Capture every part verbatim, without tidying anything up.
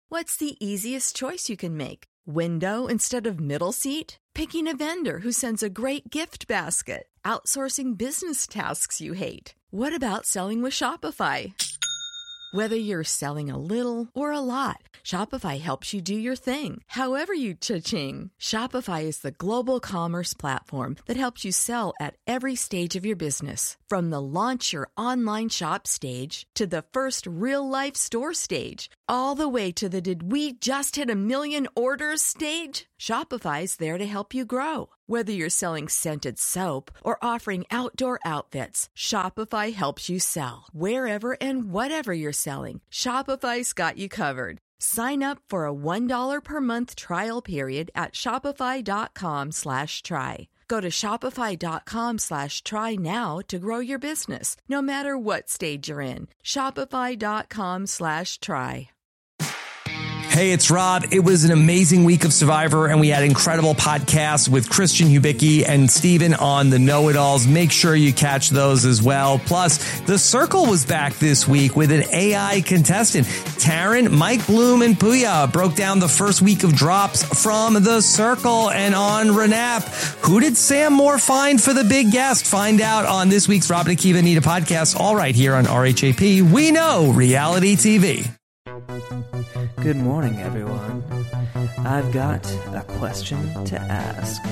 What's the easiest choice you can make? Window instead of middle seat? Picking a vendor who sends a great gift basket? Outsourcing business tasks you hate? What about selling with Shopify? Whether you're selling a little or a lot, Shopify helps you do your thing, however you cha-ching. Shopify is the global commerce platform that helps you sell at every stage of your business. From the launch your online shop stage to the first real-life store stage, all the way to the did we just hit a million orders stage. Shopify's there to help you grow. Whether you're selling scented soap or offering outdoor outfits, Shopify helps you sell. Wherever and whatever you're selling, Shopify's got you covered. Sign up for a one dollar per month trial period at shopify.com slash try. Go to shopify.com slash try now to grow your business, no matter what stage you're in. Shopify.com slash try. Hey, it's Rob. It was an amazing week of Survivor, and we had incredible podcasts with Christian Hubicki and Steven on the Know-It-Alls. Make sure you catch those as well. Plus, The Circle was back this week with an A I contestant. Taryn, Mike Bloom, and Puya broke down the first week of drops from The Circle. And on Renap, who did Sam Moore find for the big guest? Find out on this week's Rob and Akiva Anita podcast, all right here on R H A P. We know reality T V. Good morning, everyone. I've got a question to ask.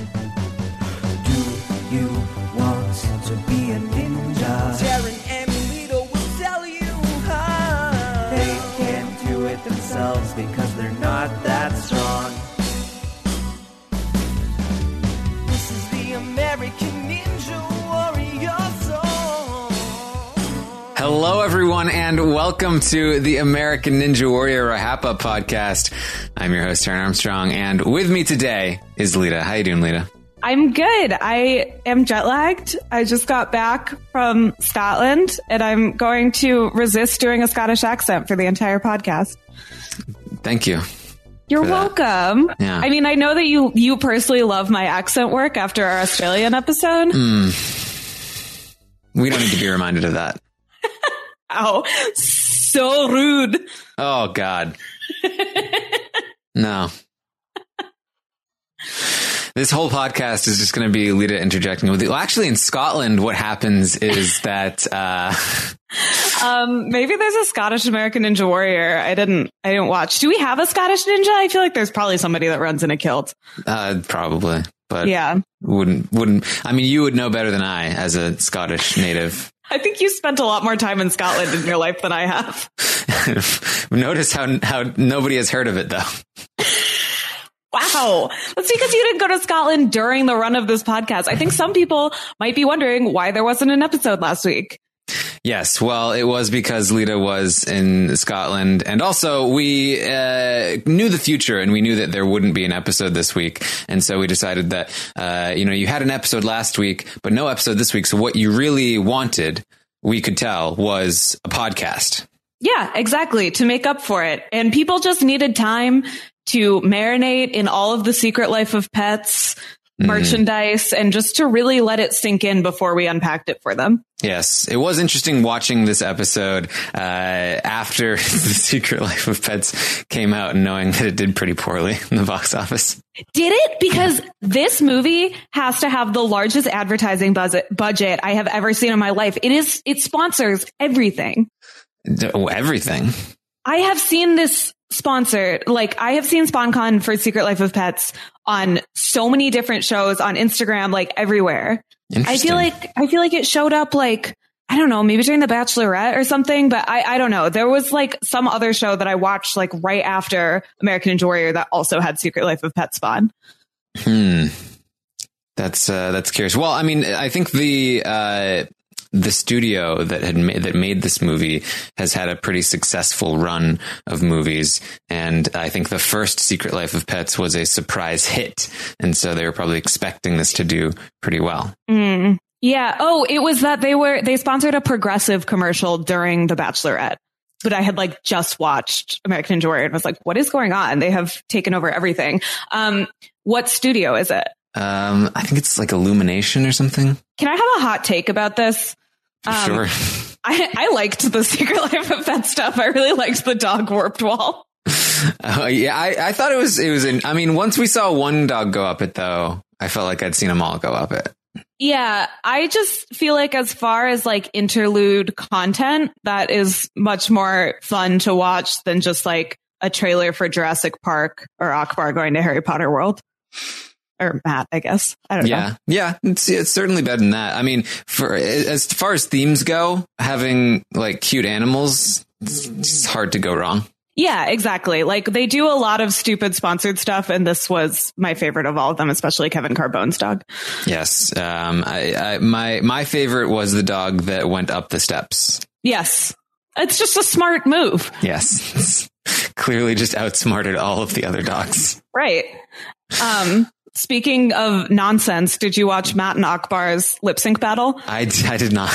Do you want to be a ninja? Taryn and Lito will tell you how. They can't do it themselves because they're not that strong. This is the American Ninja Warrior song. Hello, everyone, and welcome to the American Ninja Warrior Rahapa podcast. I'm your host, Taryn Armstrong, and with me today is Lita. How you doing, Lita? I'm good. I am jet lagged. I just got back from Scotland, and I'm going to resist doing a Scottish accent for the entire podcast. Thank you. You're welcome. Yeah. I mean, I know that you you personally love my accent work after our Australian episode. Mm. We don't need to be reminded of that. Ow. So rude. Oh, God. No. This whole podcast is just going to be Lita interjecting with you. Well, actually, in Scotland, what happens is that uh, um, maybe there's a Scottish American Ninja Warrior. I didn't. I didn't watch. Do we have a Scottish ninja? I feel like there's probably somebody that runs in a kilt. Uh, probably, but yeah, wouldn't wouldn't. I mean, you would know better than I as a Scottish native. I think you spent a lot more time in Scotland in your life than I have. Notice how how nobody has heard of it, though. Wow. That's because you didn't go to Scotland during the run of this podcast. I think some people might be wondering why there wasn't an episode last week. Yes, well, it was because Lita was in Scotland, and also we uh, knew the future, and we knew that there wouldn't be an episode this week, and so we decided that, uh, you know, you had an episode last week, but no episode this week, so what you really wanted, we could tell, was a podcast. Yeah, exactly, to make up for it, and people just needed time to marinate in all of the Secret Life of Pets merchandise and just to really let it sink in before we unpacked it for them. Yes, it was interesting watching this episode uh, after The Secret Life of Pets came out and knowing that it did pretty poorly in the box office. Did it? Because this movie has to have the largest advertising budget budget I have ever seen in my life. It is. It sponsors everything. Oh, everything. I have seen this sponsored. Like, I have seen SponCon for Secret Life of Pets on so many different shows on Instagram, like everywhere. I feel like I feel like it showed up like, I don't know, maybe during The Bachelorette or something, but I, I don't know. There was like some other show that I watched like right after American Ninja Warrior that also had Secret Life of Pets spawn. Hmm. That's uh, that's curious. Well, I mean, I think the uh, the studio that had made, that made this movie has had a pretty successful run of movies. And I think the first Secret Life of Pets was a surprise hit. And so they were probably expecting this to do pretty well. Mm. Yeah. Oh, it was that they were, they sponsored a Progressive commercial during The Bachelorette. But I had like just watched American Ninja Warrior and was like, what is going on? They have taken over everything. Um, what studio is it? Um, I think it's like Illumination or something. Can I have a hot take about this? Um, sure. I, I liked the Secret Life of Pets stuff. I really liked the dog warped wall. Uh, yeah, I, I thought it was, it was, in, I mean, once we saw one dog go up it, though, I felt like I'd seen them all go up it. Yeah, I just feel like as far as like interlude content, that is much more fun to watch than just like a trailer for Jurassic Park or Akbar going to Harry Potter World. Or Matt, I guess. I don't yeah. know. Yeah, it's, it's certainly better than that. I mean, for as far as themes go, having like cute animals, it's, it's hard to go wrong. Yeah, exactly. Like they do a lot of stupid sponsored stuff, and this was my favorite of all of them, especially Kevin Carbone's dog. Yes, um, I, I, my my favorite was the dog that went up the steps. Yes, it's just a smart move. Yes, clearly just outsmarted all of the other dogs. Right. Um. Speaking of nonsense, did you watch Matt and Akbar's lip sync battle? I I did not.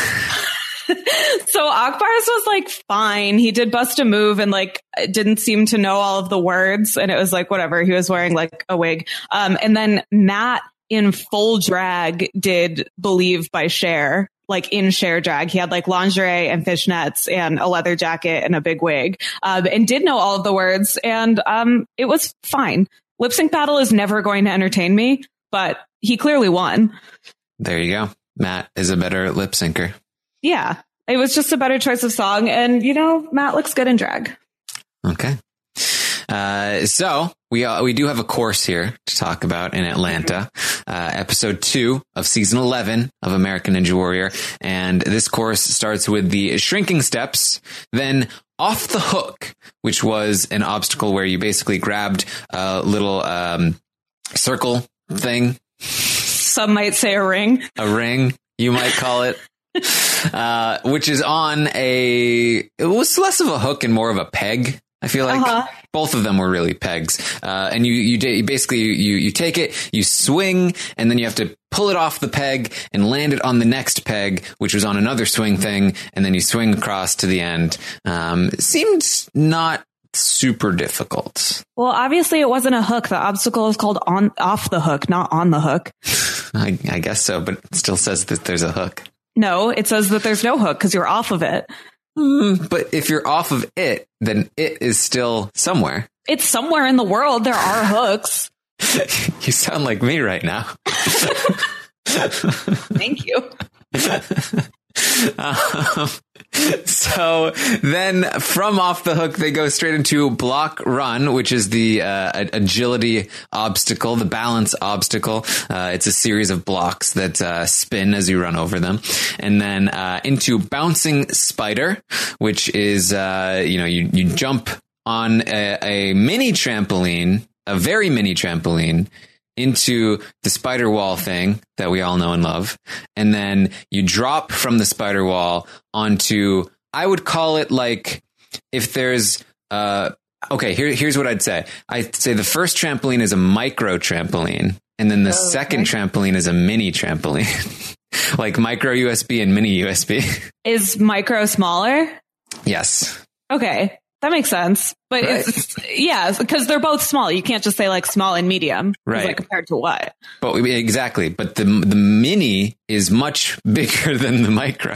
So Akbar's was like fine. He did bust a move and like didn't seem to know all of the words. And it was like, whatever. He was wearing like a wig. Um, and then Matt in full drag did Believe by Cher, like in Cher drag. He had like lingerie and fishnets and a leather jacket and a big wig, um, and did know all of the words. And um, it was fine. Lip sync battle is never going to entertain me, but he clearly won. There you go. Matt is a better lip syncer. Yeah, it was just a better choice of song. And, you know, Matt looks good in drag. Okay. Uh, so we uh, we do have a course here to talk about in Atlanta, uh, episode two of season eleven of American Ninja Warrior. And this course starts with the shrinking steps, then off the hook, which was an obstacle where you basically grabbed a little um, circle thing. Some might say a ring. A ring, you might call it. Uh, which is on a, it was less of a hook and more of a peg. I feel like uh-huh. both of them were really pegs. Uh, and you, you, you basically, you, you take it, you swing, and then you have to pull it off the peg and land it on the next peg, which was on another swing thing. And then you swing across to the end. Um, it seemed not super difficult. Well, obviously it wasn't a hook. The obstacle is called on, off the hook, not on the hook. I, I guess so, but it still says that there's a hook. No, it says that there's no hook because you're off of it. Mm, but if you're off of it, then it is still somewhere. It's somewhere in the world. There are hooks. You sound like me right now. Thank you. Um, so then from off the hook, they go straight into block run, which is the uh, agility obstacle, the balance obstacle. Uh, it's a series of blocks that uh, spin as you run over them. And then uh, into bouncing spider, which is, uh, you know, you, you jump on a, a mini trampoline, a very mini trampoline, into the spider wall thing that we all know and love. And then you drop from the spider wall onto, I would call it like, if there's, uh, okay, here, here's what I'd say. I'd say the first trampoline is a micro trampoline. And then the oh, second okay. trampoline is a mini trampoline, like micro U S B and mini U S B. Is micro smaller? Yes. Okay. That makes sense. But right. it's, yeah, because they're both small. You can't just say like small and medium. Right. Like compared to what? But exactly. But the the mini is much bigger than the micro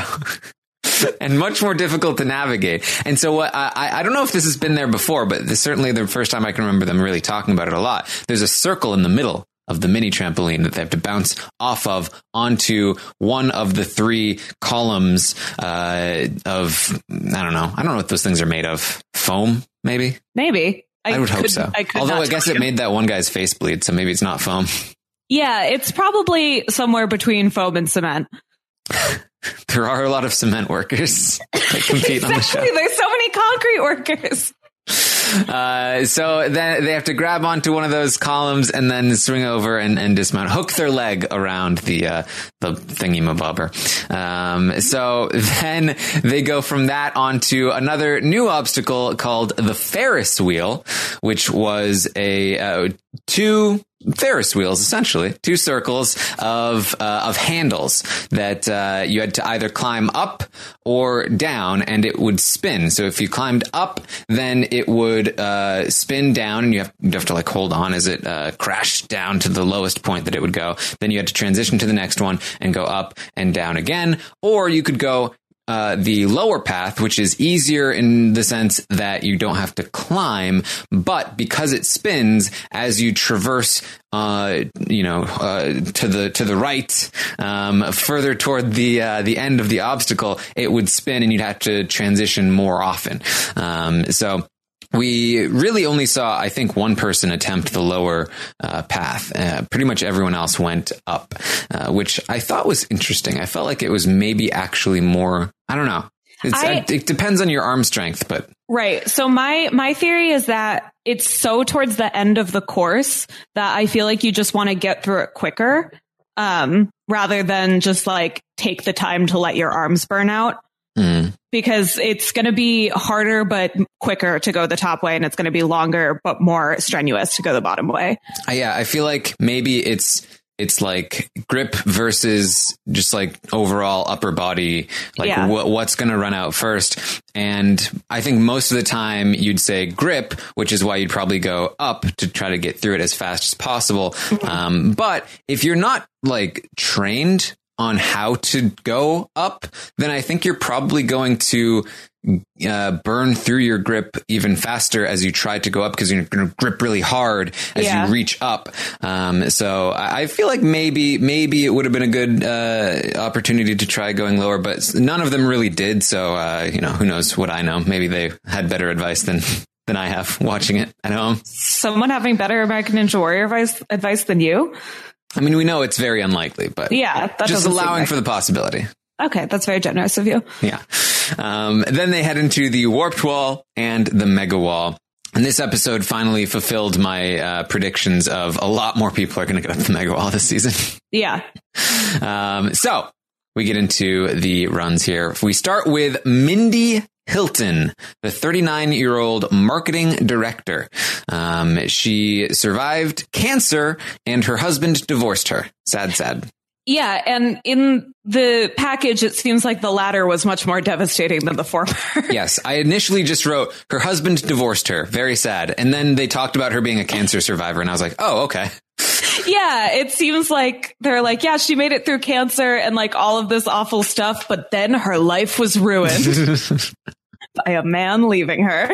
and much more difficult to navigate. And so what I, I don't know if this has been there before, but this is certainly the first time I can remember them really talking about it a lot. There's a circle in the middle of the mini trampoline that they have to bounce off of onto one of the three columns uh, of, I don't know. I don't know what those things are made of. Foam, maybe? Maybe. I, I would hope could, so. I Although I guess you. It made that one guy's face bleed, so maybe it's not foam. Yeah, it's probably somewhere between foam and cement. There are a lot of cement workers that compete exactly. on the show. There's so many concrete workers. Uh, so then they have to grab onto one of those columns and then swing over and, and dismount, hook their leg around the, uh, the thingy-mabobber. Um, so then they go from that onto another new obstacle called the Ferris wheel, which was a, uh, two Ferris wheels, essentially two circles of uh, of handles that uh, you had to either climb up or down, and it would spin. So if you climbed up, then it would uh, spin down, and you have you have to like hold on as it uh, crashed down to the lowest point that it would go. Then you had to transition to the next one and go up and down again, or you could go uh, the lower path, which is easier in the sense that you don't have to climb, but because it spins as you traverse, uh, you know, uh, to the to the right, um, further toward the uh, the end of the obstacle, it would spin, and you'd have to transition more often. Um, so. We really only saw, I think, one person attempt the lower uh, path. Uh, pretty much everyone else went up, uh, which I thought was interesting. I felt like it was maybe actually more, I don't know. It's, I, it depends on your arm strength, but. Right. So my, my theory is that it's so towards the end of the course that I feel like you just want to get through it quicker, um, rather than just like take the time to let your arms burn out. Mm. Because it's going to be harder, but quicker to go the top way. And it's going to be longer, but more strenuous to go the bottom way. Uh, yeah, I feel like maybe it's it's like grip versus just like overall upper body, like yeah. wh- what's going to run out first. And I think most of the time you'd say grip, which is why you'd probably go up to try to get through it as fast as possible. Mm-hmm. Um, but if you're not like trained on how to go up, then I think you're probably going to uh, burn through your grip even faster as you try to go up, because you're going to grip really hard as yeah. you reach up. Um, so I feel like maybe maybe it would have been a good uh, opportunity to try going lower, but none of them really did. So, uh, you know, who knows what I know? Maybe they had better advice than than I have watching it at home. Someone having better American Ninja Warrior advice, advice than you? I mean, we know it's very unlikely, but yeah, that just allowing for the possibility. Okay, that's very generous of you. Yeah. Um, then they head into the Warped Wall and the Mega Wall. And this episode finally fulfilled my uh, predictions of a lot more people are going to get up the Mega Wall this season. Yeah. Um, so we get into the runs here. We start with Mindy Hilton, the thirty-nine-year-old marketing director. Um, she survived cancer and her husband divorced her. Sad, sad. Yeah. And in the package, it seems like the latter was much more devastating than the former. Yes. I initially just wrote her husband divorced her. Very sad. And then they talked about her being a cancer survivor. And I was like, oh, okay. Yeah, it seems like they're like, yeah, she made it through cancer and like all of this awful stuff, but then her life was ruined by a man leaving her.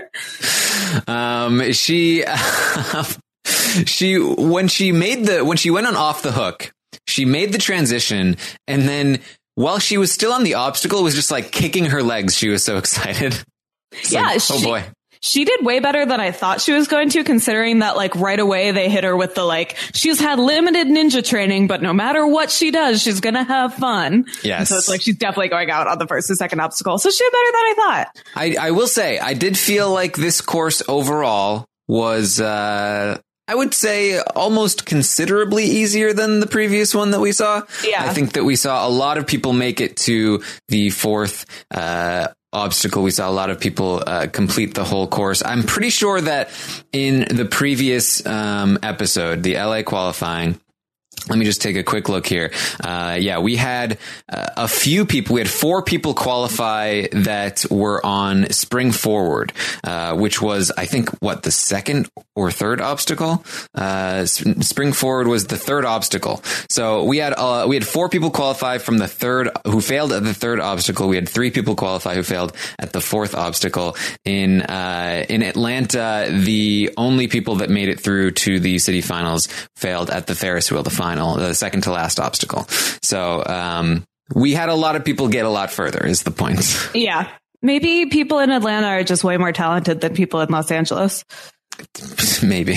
Um, she, uh, she, when she made the, when she went on Off the Hook, she made the transition, and then while she was still on the obstacle, was just like kicking her legs. She was so excited. It's yeah. Like, she- oh boy. She did way better than I thought she was going to, considering that like right away they hit her with the like, she's had limited ninja training, but no matter what she does, she's going to have fun. Yes. And so it's like she's definitely going out on the first and second obstacle. So she did better than I thought. I, I will say, I did feel like this course overall was, uh, I would say almost considerably easier than the previous one that we saw. Yeah. I think that we saw a lot of people make it to the fourth, uh, obstacle. We saw a lot of people uh, complete the whole course. I'm pretty sure that in the previous um, episode, the L A qualifying, let me just take a quick look here. Uh, yeah, we had uh, a few people. We had four people qualify that were on Spring Forward, uh, which was, I think, what, the second or third obstacle? Uh, Spring Forward was the third obstacle. So we had, uh, we had four people qualify from the third, who failed at the third obstacle. We had three people qualify who failed at the fourth obstacle. In, uh, in Atlanta, the only people that made it through to the city finals failed at the Ferris wheel, the final. The second to last obstacle. So um, we had a lot of people get a lot further is the point. Yeah. Maybe people in Atlanta are just way more talented than people in Los Angeles. Maybe.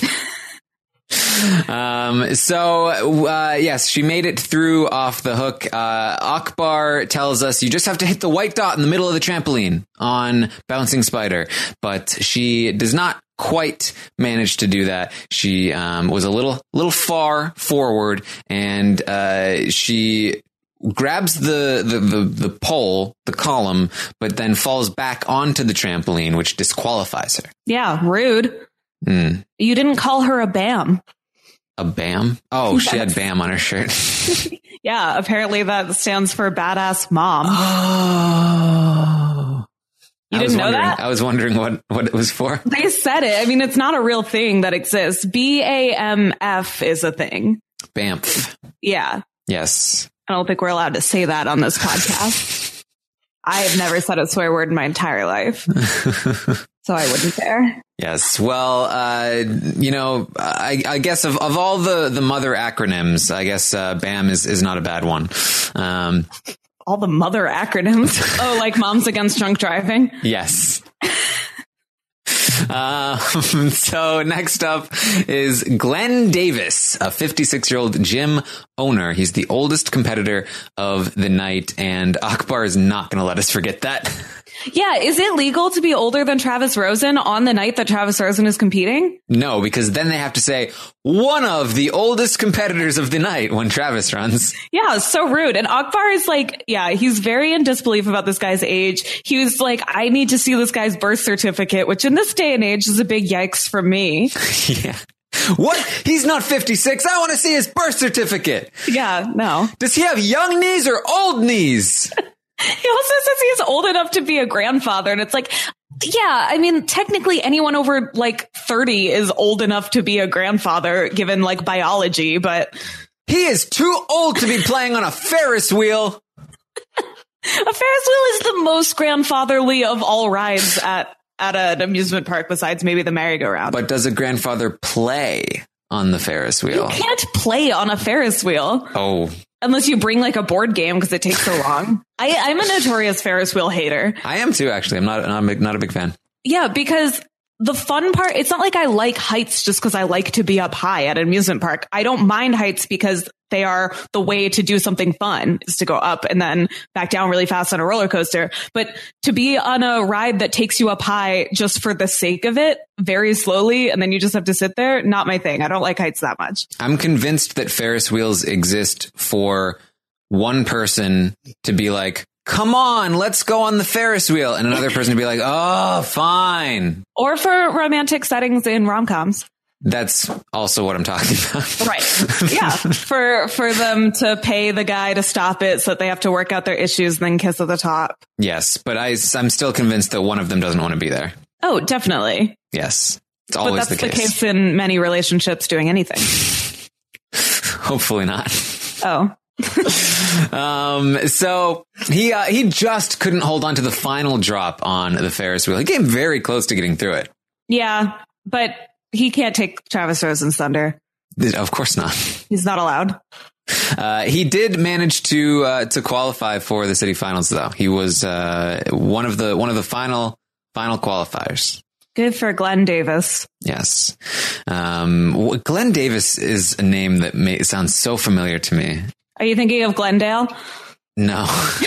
um, so, uh, yes, she made it through Off the Hook. Uh, Akbar tells us you just have to hit the white dot in the middle of the trampoline on Bouncing Spider, but she does not quite managed to do that. She um, was a little little far forward, and uh, she grabs the, the, the, the pole, the column, but then falls back onto the trampoline, which disqualifies her. Yeah, rude. Mm. You didn't call her a B A M. A B A M? Oh, she had B A M on her shirt. Yeah, apparently that stands for Badass Mom. Oh. You didn't know that? that? I was wondering what, what it was for. They said it. I mean, it's not a real thing that exists. B A M F is a thing. B A M F. Yeah. Yes. I don't think we're allowed to say that on this podcast. I have never said a swear word in my entire life. So I wouldn't care. Yes. Well, uh, you know, I, I guess of, of all the, the mother acronyms, I guess uh, BAM is, is not a bad one. Um, all the mother acronyms. Oh, like Moms Against Drunk Driving? Yes. Uh, so next up is Glenn Davis, a fifty-six-year-old gym owner. He's the oldest competitor of the night, and Akbar is not going to let us forget that. Yeah, is it legal to be older than Travis Rosen on the night that Travis Rosen is competing? No, because then they have to say one of the oldest competitors of the night when Travis runs. Yeah, so rude. And Akbar is like, yeah, he's very in disbelief about this guy's age. He was like, I need to see this guy's birth certificate, which in this day and age is a big yikes for me. Yeah. What? He's not fifty-six. I want to see his birth certificate. Yeah, no. Does he have young knees or old knees? He also says he's old enough to be a grandfather. And it's like, yeah, I mean, technically anyone over like thirty is old enough to be a grandfather given like biology, but he is too old to be playing on a Ferris wheel. A Ferris wheel is the most grandfatherly of all rides at, at an amusement park besides maybe the merry-go-round. But does a grandfather play on the Ferris wheel? You can't play on a Ferris wheel. Oh, unless you bring like a board game because it takes so long. I, I'm a notorious Ferris wheel hater. I am too, actually. I'm not, I'm not a big fan. Yeah, because the fun part, it's not like I like heights just because I like to be up high at an amusement park. I don't mind heights because they are the way to do something fun, is to go up and then back down really fast on a roller coaster. But to be on a ride that takes you up high just for the sake of it, very slowly, and then you just have to sit there, not my thing. I don't like heights that much. I'm convinced that Ferris wheels exist for one person to be like, come on, let's go on the Ferris wheel. And another person to be like, oh, fine. Or for romantic settings in rom-coms. That's also what I'm talking about. Right. Yeah. For for them to pay the guy to stop it so that they have to work out their issues and then kiss at the top. Yes. But I, I'm still convinced that one of them doesn't want to be there. Oh, definitely. Yes. It's always but that's the case. the case in many relationships doing anything. Hopefully not. Oh. um, so he, uh, he just couldn't hold on to the final drop on the Ferris wheel. He came very close to getting through it. Yeah, but he can't take Travis Rosen's thunder. Of course not. He's not allowed. Uh, he did manage to, uh, to qualify for the city finals though. He was, uh, one of the, one of the final, final qualifiers. Good for Glenn Davis. Yes. Um, Glenn Davis is a name that may, sounds so familiar to me. Are you thinking of Glendale? No.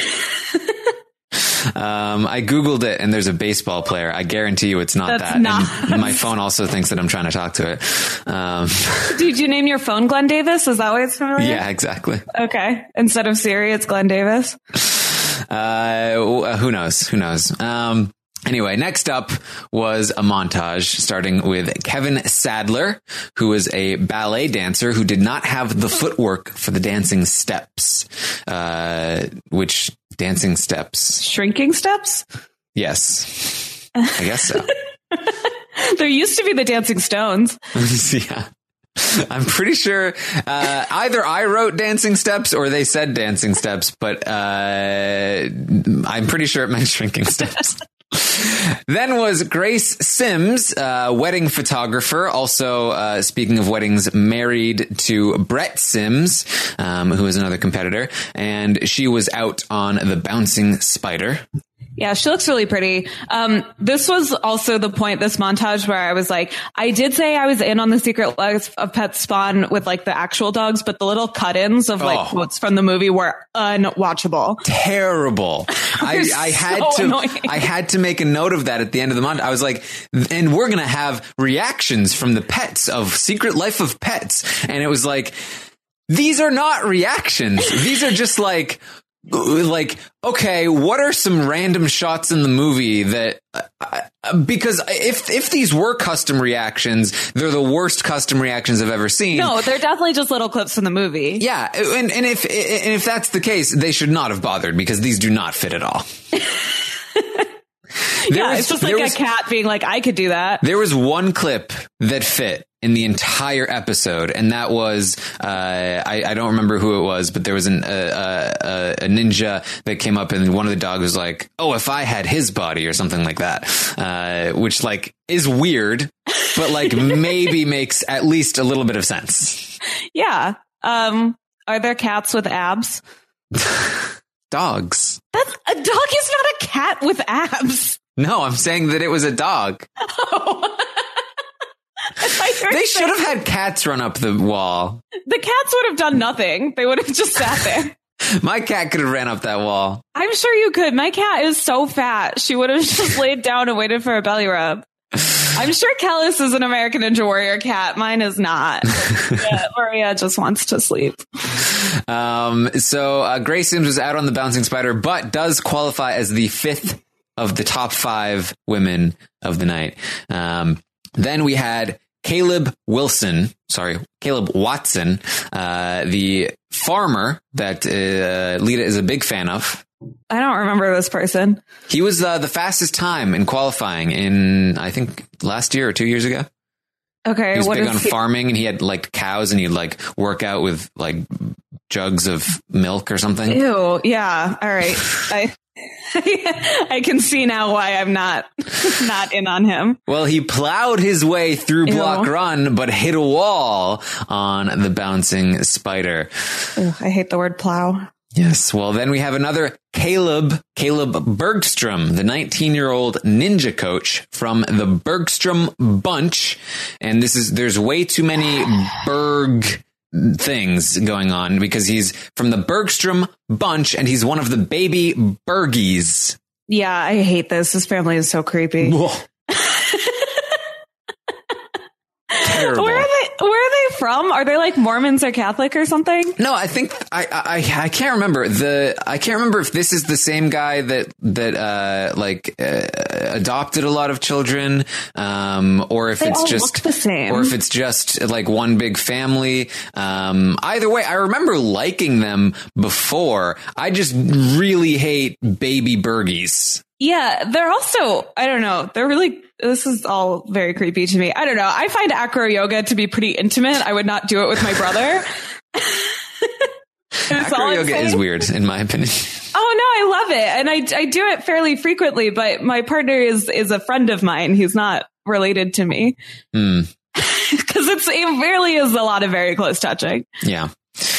um, I Googled it and there's a baseball player. I guarantee you it's not That's that. Not. And my phone also thinks that I'm trying to talk to it. Um, Did you name your phone Glenn Davis? Is that why it's familiar? Yeah, exactly. Okay. Instead of Siri, it's Glenn Davis. Uh, who knows? Who knows? Um, Anyway, next up was a montage starting with Kevin Sadler, who was a ballet dancer who did not have the footwork for the dancing steps. Uh, which dancing steps? Shrinking steps? Yes. I guess so. There used to be the Dancing Stones. Yeah. I'm pretty sure uh, either I wrote dancing steps or they said dancing steps, but uh, I'm pretty sure it meant shrinking steps. Then was Grace Sims, uh, wedding photographer. Also, uh, speaking of weddings, married to Brett Sims, um, who is another competitor. And she was out on the bouncing spider. Yeah, she looks really pretty. Um, this was also the point, this montage where I was like, I did say I was in on the Secret Life of Pets Spawn with like the actual dogs, but the little cut-ins of like oh. quotes from the movie were unwatchable. Terrible. I, I had so to, annoying. I had to make a note of that at the end of the montage. I was like, and we're going to have reactions from the pets of Secret Life of Pets. And it was like, these are not reactions. These are just like, like, okay, what are some random shots in the movie that, uh, because if, if these were custom reactions, they're the worst custom reactions I've ever seen. No, they're definitely just little clips from the movie. Yeah. And, and if, and if that's the case, they should not have bothered because these do not fit at all. Yeah, was, it's just like a was, cat being like, I could do that. There was one clip that fit. in the entire episode, and that was uh, I, I don't remember who it was, but there was an, uh, uh, a ninja that came up, and one of the dogs was like, "Oh, if I had his body," or something like that, uh, which like is weird, but like maybe makes at least a little bit of sense. Yeah. Um, are there cats with abs? Dogs. That's a dog is not a cat with abs. No, I'm saying that it was a dog. Oh. They should have had cats run up the wall. The cats would have done nothing. They would have just sat there. My cat could have ran up that wall. I'm sure you could. My cat is so fat. She would have just laid down and waited for a belly rub. I'm sure Kellis is an American Ninja Warrior cat. Mine is not. Yeah, Maria just wants to sleep. Um, so uh, Grace Sims was out on the bouncing spider, but does qualify as the fifth of the top five women of the night. Um, then we had Caleb Wilson, sorry, Caleb Watson, uh, the farmer that uh, Lita is a big fan of. I don't remember this person. He was uh, the fastest time in qualifying in, I think, last year or two years ago. Okay. He was what big is on he- farming, and he had like cows, and he'd like work out with like jugs of milk or something. Ew. Yeah. All right. I I can see now why I'm not not in on him. Well, he plowed his way through block Ew. run, but hit a wall on the bouncing spider. Ew, I hate the word plow. Yes. Well, then we have another Caleb, Caleb Bergstrom, the nineteen-year-old ninja coach from the Bergstrom Bunch. And this is, there's way too many Berg things going on because he's from the Bergstrom Bunch and he's one of the baby Bergies. Yeah, I hate this. This family is so creepy. Terrible. Where are they? Where are they from? Are they like Mormons or Catholic or something? No, I think I, I I can't remember the I can't remember if this is the same guy that that uh, like uh, adopted a lot of children, um, or if They it's all just look the same. or if it's just like one big family. Um, either way, I remember liking them before. I just really hate baby Bergies. Yeah, they're also, I don't know, they're really, this is all very creepy to me. I don't know. I find acro yoga to be pretty intimate. I would not do it with my brother. Acro yoga is weird, in my opinion. Oh, no, I love it. And I, I do it fairly frequently, but my partner is, is a friend of mine. He's not related to me. Mm. Because it's, it really is a lot of very close touching. Yeah.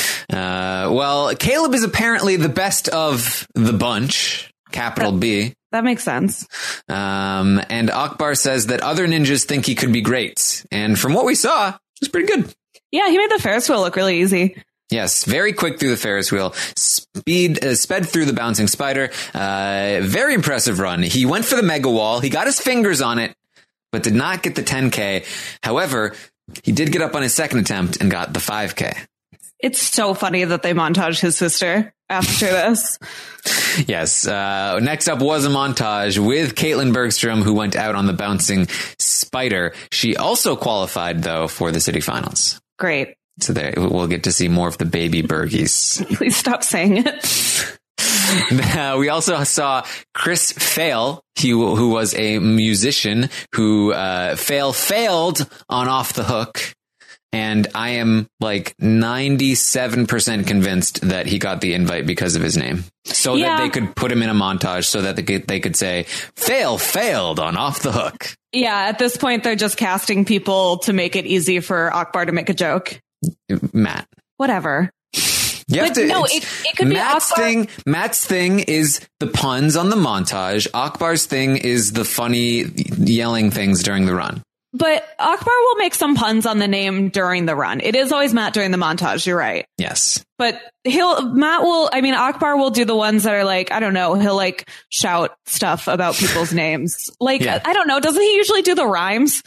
Uh, well, Caleb is apparently the best of the bunch, capital B. That makes sense. Um, and Akbar says that other ninjas think he could be great. And from what we saw, it was pretty good. Yeah, he made the Ferris wheel look really easy. Yes, very quick through the Ferris wheel, speed, uh, sped through the bouncing spider. Uh, very impressive run. He went for the mega wall. He got his fingers on it, but did not get the ten K. However, he did get up on his second attempt and got the five K. It's so funny that they montage his sister after this. Yes. Uh, next up was a montage with Caitlin Bergstrom, who went out on the bouncing spider. She also qualified, though, for the city finals. Great. So there, we'll get to see more of the baby Bergies. Please stop saying it. Uh, we also saw Chris Fail, he, who was a musician who uh, fail failed on Off the Hook. And I am like ninety-seven percent convinced that he got the invite because of his name. So Yeah. that they could put him in a montage so that they could, they could say, fail failed on Off the Hook. Yeah, at this point, they're just casting people to make it easy for Akbar to make a joke. Matt. Whatever. You have But to, no, it's- it- it could be Matt's Akbar- thing. Matt's thing is the puns on the montage. Akbar's thing is the funny yelling things during the run. But Akbar will make some puns on the name during the run. It is always Matt during the montage. You're right. Yes. But he'll, Matt will, I mean, Akbar will do the ones that are like, I don't know, he'll like shout stuff about people's names. Like, Yeah. I don't know. Doesn't he usually do the rhymes?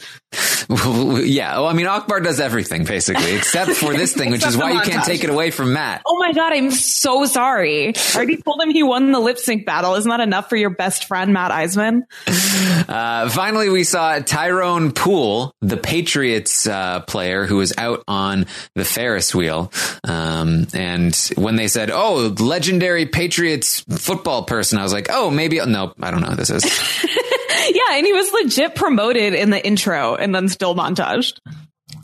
Yeah. Well, I mean, Akbar does everything basically, except for this thing, which Except is why the you can't montage. take it away from Matt. Oh my God, I'm so sorry. I already told him he won the lip sync battle. Isn't that enough for your best friend, Matt Eisman? Uh, finally, we saw Tyrone Poole, the Patriots uh, player who was out on the Ferris wheel. Um, and when they said, oh, legendary Patriots football person, I was like, oh, maybe. No, I don't know who this is. Yeah, and he was legit promoted in the intro and then still montaged.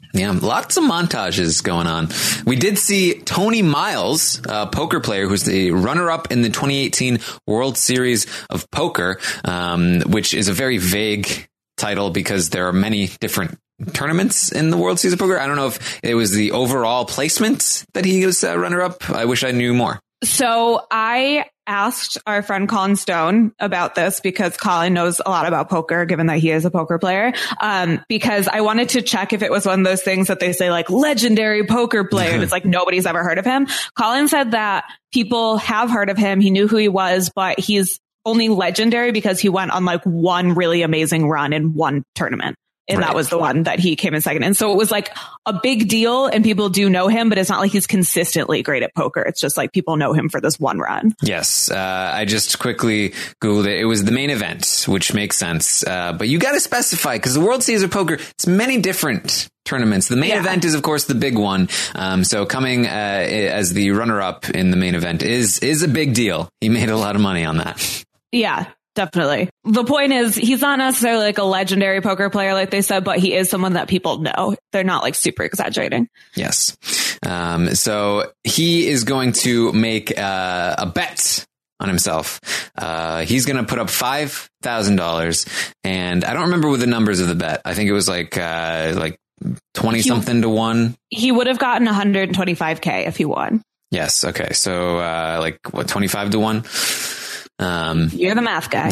Yeah, lots of montages going on. We did see Tony Miles, a poker player who's the runner-up in the twenty eighteen World Series of Poker, um, which is a very vague title because there are many different tournaments in the World Series of Poker. I don't know if it was the overall placement that he was uh, runner-up. I wish I knew more. So I asked our friend Colin Stone about this because Colin knows a lot about poker, given that he is a poker player. Um, because I wanted to check if it was one of those things that they say like legendary poker player. And it's like nobody's ever heard of him. Colin said that people have heard of him. He knew who he was, but he's only legendary because he went on like one really amazing run in one tournament. And right. that was the one that he came in second. And so it was like a big deal and people do know him, but it's not like he's consistently great at poker. It's just like people know him for this one run. Yes. Uh, I just quickly Googled it. It was the main event, which makes sense. Uh, but you got to specify because the World Series of Poker, it's many different tournaments. The main yeah. event is, of course, the big one. Um, so coming uh, as the runner up in the main event is is a big deal. He made a lot of money on that. Yeah. Definitely. The point is, he's not necessarily like a legendary poker player, like they said, but he is someone that people know. They're not like super exaggerating. Yes. Um, so he is going to make uh, a bet on himself. Uh, he's going to put up five thousand dollars. And I don't remember what the numbers of the bet. I think it was like uh, like twenty he, something to one. He would have gotten one hundred twenty-five K if he won. Yes. Okay. So uh, like what, twenty-five to one? Um, You're the math guy.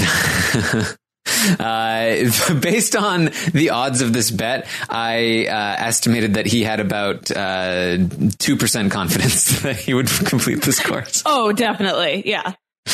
uh, based on the odds of this bet, I uh, estimated that he had about uh, two percent confidence that he would complete this course. Oh, definitely. Yeah.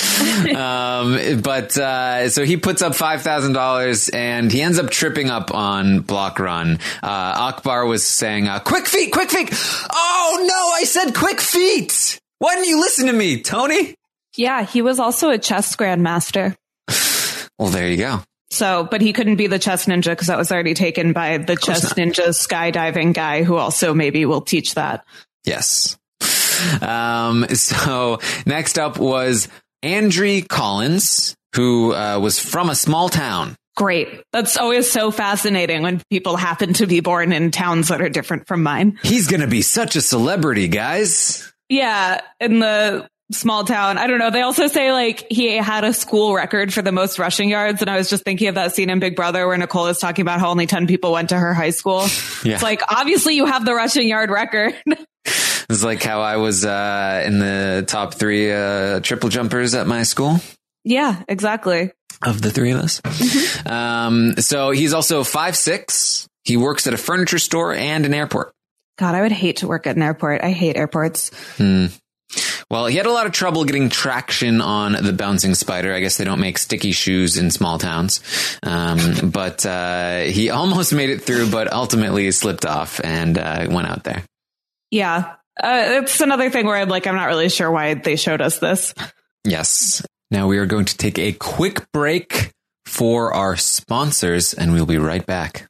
um, but uh, so he puts up five thousand dollars and he ends up tripping up on block run. Uh, Akbar was saying, uh, quick feet, quick feet. Oh, no, I said quick feet. Why didn't you listen to me, Tony? Yeah, he was also a chess grandmaster. Well, there you go. So, but he couldn't be the chess ninja because that was already taken by the chess not. ninja skydiving guy who also maybe will teach that. Yes. Um, so next up was Andrew Collins, who uh, was from a small town. Great. That's always so fascinating when people happen to be born in towns that are different from mine. He's going to be such a celebrity, guys. Yeah. In the small town. I don't know. They also say like he had a school record for the most rushing yards. And I was just thinking of that scene in Big Brother where Nicole is talking about how only ten people went to her high school. Yeah. It's like, obviously you have the rushing yard record. It's like how I was uh, in the top three uh, triple jumpers at my school. Yeah, exactly. Of the three of us. Mm-hmm. Um, so he's also five six. He works at a furniture store and an airport. God, I would hate to work at an airport. I hate airports. Hmm. Well, he had a lot of trouble getting traction on the bouncing spider. I guess they don't make sticky shoes in small towns. Um, but uh, he almost made it through, but ultimately slipped off and uh, went out there. Yeah. Uh, it's another thing where I'm like, I'm not really sure why they showed us this. Yes. Now we are going to take a quick break for our sponsors, and we'll be right back.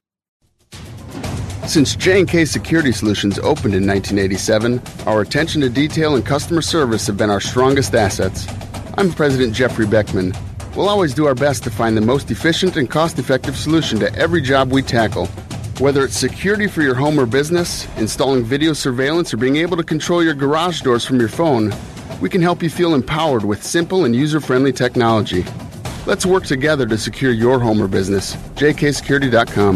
Since J and K Security Solutions opened in nineteen eighty-seven, our attention to detail and customer service have been our strongest assets. I'm President Jeffrey Beckman. We'll always do our best to find the most efficient and cost-effective solution to every job we tackle. Whether it's security for your home or business, installing video surveillance, or being able to control your garage doors from your phone, we can help you feel empowered with simple and user-friendly technology. Let's work together to secure your home or business. J K security dot com.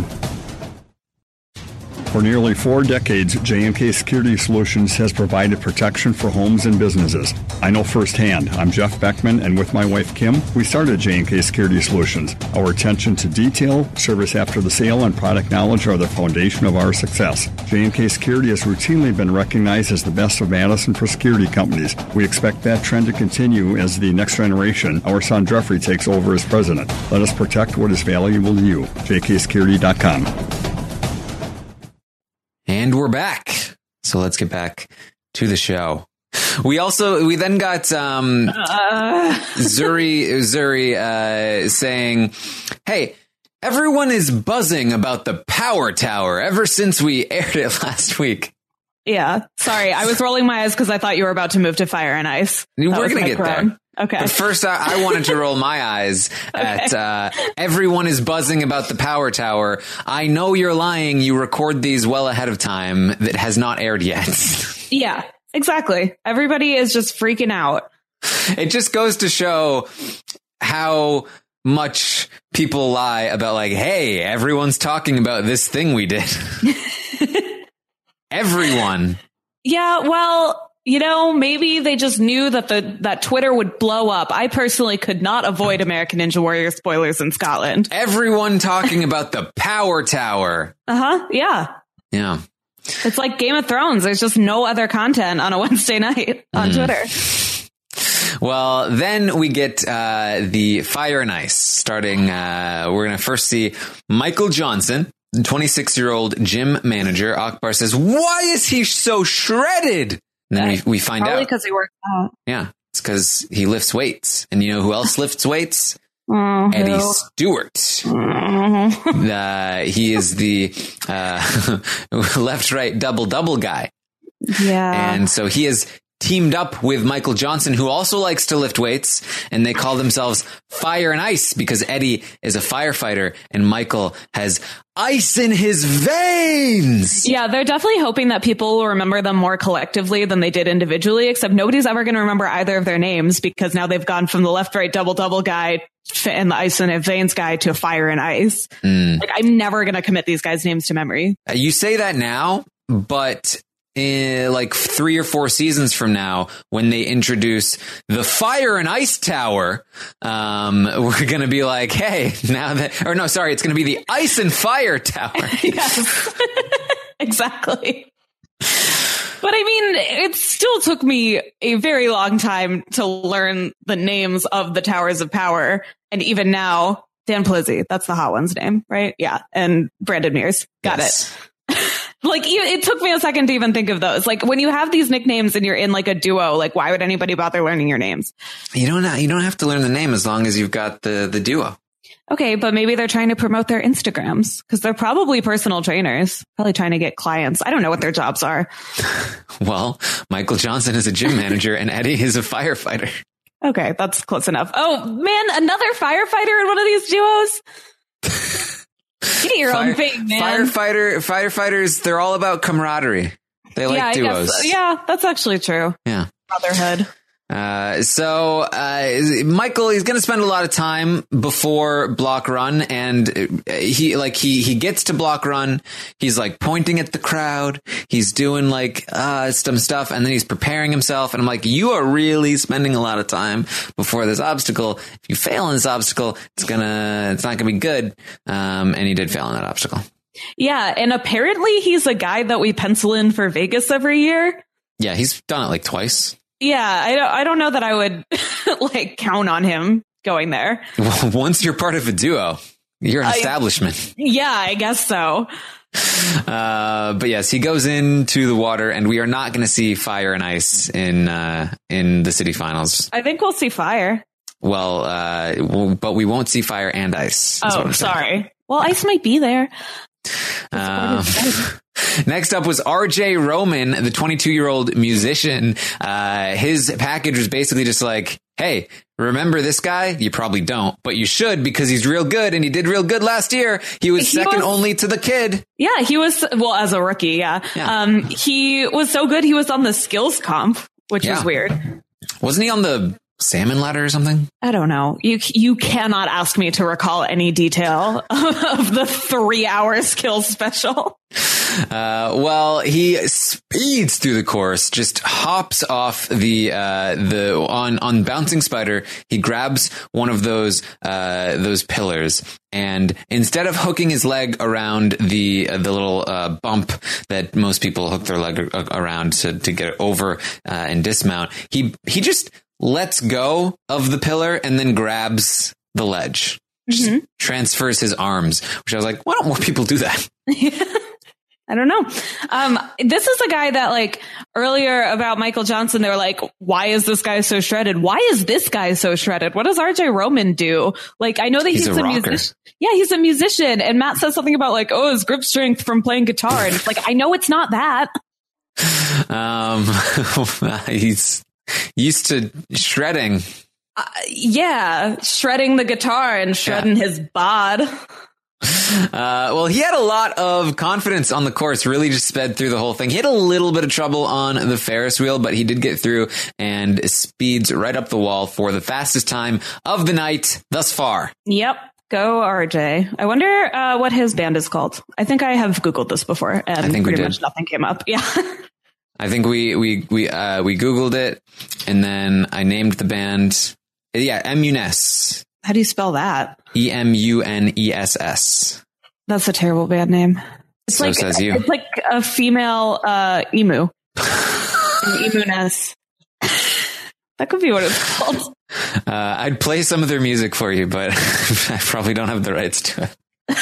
For nearly four decades, J and K Security Solutions has provided protection for homes and businesses. I know firsthand. I'm Jeff Beckman, and with my wife, Kim, we started J and K Security Solutions. Our attention to detail, service after the sale, and product knowledge are the foundation of our success. J and K Security has routinely been recognized as the best of Madison for security companies. We expect that trend to continue as the next generation, our son Jeffrey, takes over as president. Let us protect what is valuable to you. J K security dot com. And we're back. So let's get back to the show. We also, we then got um, uh. Zuri, Zuri uh, saying, hey, everyone is buzzing about the Power Tower ever since we aired it last week. Yeah. Sorry. I was rolling my eyes because I thought you were about to move to Fire and Ice. That we're going to get crown. there. Okay. But first, I, I wanted to roll my eyes at okay. uh, everyone is buzzing about the Power Tower. I know you're lying. You record these well ahead of time. That has not aired yet. Yeah, exactly. Everybody is just freaking out. It just goes to show how much people lie about, like, hey, everyone's talking about this thing we did. Everyone. Yeah, well... You know, maybe they just knew that the that Twitter would blow up. I personally could not avoid American Ninja Warrior spoilers in Scotland. Everyone talking about the Power Tower. Uh-huh. Yeah. Yeah. It's like Game of Thrones. There's just no other content on a Wednesday night on mm. Twitter. Well, then we get uh, the Fire and Ice starting. Uh, we're going to first see Michael Johnson, twenty-six-year-old gym manager. Akbar says, why is he so shredded? And then we, we find Probably out. Probably because he works out. Yeah, it's because he lifts weights. And you know who else lifts weights? Oh, Eddie no. Stewart. Mm-hmm. uh, he is the uh, left-right double-double guy. Yeah. And so he is teamed up with Michael Johnson, who also likes to lift weights, and they call themselves Fire and Ice because Eddie is a firefighter and Michael has ice in his veins. Yeah, they're definitely hoping that people will remember them more collectively than they did individually, except nobody's ever going to remember either of their names because now they've gone from the left-right double-double guy and the ice in his veins guy to Fire and Ice. Mm. Like, I'm never going to commit these guys' names to memory. Uh, you say that now, but... in like three or four seasons from now, when they introduce the Fire and Ice Tower, um, we're going to be like, hey, now that, or no, sorry, it's going to be the Ice and Fire Tower. Yes, exactly. But I mean, it still took me a very long time to learn the names of the Towers of Power. And even now, Dan Plizzi, that's the hot one's name, right? Yeah. And Brandon Mears. Got yes. it. Like, it took me a second to even think of those. Like, when you have these nicknames and you're in like a duo, like, why would anybody bother learning your names? You don't you don't have to learn the name as long as you've got the, the duo. Okay, but maybe they're trying to promote their Instagrams because they're probably personal trainers, probably trying to get clients. I don't know what their jobs are. Well, Michael Johnson is a gym manager and Eddie is a firefighter. Okay, that's close enough. Oh, man, another firefighter in one of these duos? Get your Fire, own thing, man. Firefighter, firefighters, they're all about camaraderie. They like yeah, duos. Guess, yeah, that's actually true. Yeah. Brotherhood. Uh, so, uh, Michael, he's going to spend a lot of time before block run, and he, like, he, he gets to block run. He's like pointing at the crowd. He's doing like, uh, some stuff, and then he's preparing himself. And I'm like, you are really spending a lot of time before this obstacle. If you fail in this obstacle, it's gonna, it's not gonna be good. Um, and he did fail in that obstacle. Yeah. And apparently he's a guy that we pencil in for Vegas every year. Yeah. He's done it like twice. Yeah, I don't, I don't know that I would like count on him going there. Well, once you're part of a duo, you're an I, establishment. Yeah, I guess so. Uh, but yes, he goes into the water, and we are not going to see Fire and Ice in uh, in the city finals. I think we'll see Fire. Well, uh, we'll, but we won't see Fire and Ice. Oh, sorry. Well, Ice might be there. Um, next up was R J Roman, the twenty-two-year-old musician. Uh, his package was basically just like, hey, remember this guy? You probably don't, but you should because he's real good and he did real good last year. He was he second was, only to the kid. Yeah, he was, well, as a rookie, yeah. yeah. Um, he was so good, he was on the skills comp, which yeah. was weird. Wasn't he on the salmon ladder or something? I don't know. You you cannot ask me to recall any detail of the three hour skills special. Uh, well, he speeds through the course, just hops off the uh, the on on Bouncing Spider. He grabs one of those uh, those pillars, and instead of hooking his leg around the uh, the little uh, bump that most people hook their leg around to to get over uh, and dismount, he he just lets go of the pillar and then grabs the ledge. Just mm-hmm. transfers his arms, which I was like, why don't more people do that? I don't know. Um, this is a guy that, like, earlier about Michael Johnson, they were like, why is this guy so shredded? Why is this guy so shredded? What does R J Roman do? Like, I know that he's, he's a, a musician. Yeah, he's a musician. And Matt says something about, like, oh, his grip strength from playing guitar. And it's like, I know it's not that. Um, he's used to shredding. Uh, yeah, shredding the guitar and shredding yeah. his bod. Uh, well, he had a lot of confidence on the course, really just sped through the whole thing. He had a little bit of trouble on the Ferris wheel, but he did get through and speeds right up the wall for the fastest time of the night thus far. Yep. Go R J. I wonder uh, what his band is called. I think I have Googled this before and I think pretty we did. much nothing came up. Yeah. I think we, we, we, uh, we Googled it and then I named the band. Yeah. Emuness. How do you spell that? E M U N E S S. That's a terrible band name. It's so like, says you. It's like a female uh, emu. Emu-ness. That could be what it's called. Uh, I'd play some of their music for you, but I probably don't have the rights to it.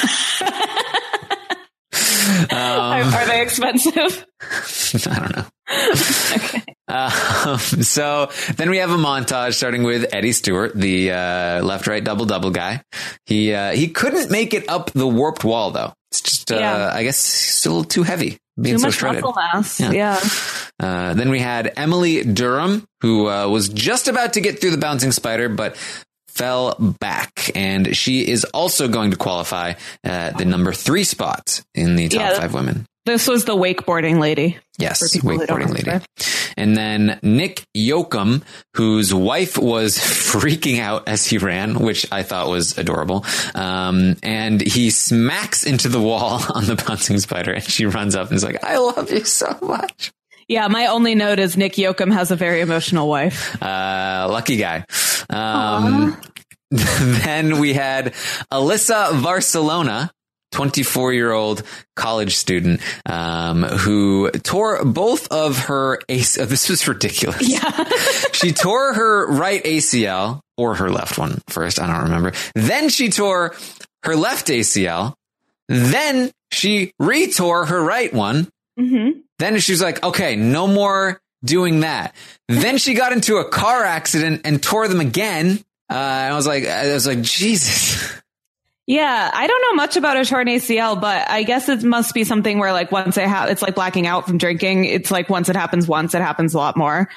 um, are, are they expensive? I don't know. Okay. Um, so then we have a montage starting with Eddie Stewart, the uh, left, right, double, double guy. He uh, he couldn't make it up the warped wall, though. It's just, uh, yeah. I guess, still too heavy. Being too so much shredded. muscle mass. Yeah. yeah. Uh, then we had Emily Durham, who uh, was just about to get through the bouncing spider, but fell back. And she is also going to qualify at the number three spot in the top yeah, five women. This was the wakeboarding lady. Yes, wakeboarding lady. And then Nick Yoakum, whose wife was freaking out as he ran, which I thought was adorable. Um, and he smacks into the wall on the bouncing spider and she runs up and is like, I love you so much. Yeah, my only note is Nick Yoakum has a very emotional wife. Uh, lucky guy. Um, then we had Alyssa Barcelona, twenty-four-year-old college student, um, who tore both of her A C L. This was ridiculous. Yeah. She tore her right A C L, or her left one first. I don't remember. Then she tore her left A C L. Then she retore her right one. Mm-hmm. Then she was like, okay, no more doing that. Then she got into a car accident and tore them again. Uh, and I was like, I was like, Jesus. Yeah, I don't know much about a torn A C L, but I guess it must be something where like once it ha- it's like blacking out from drinking. It's like once it happens once, it happens a lot more.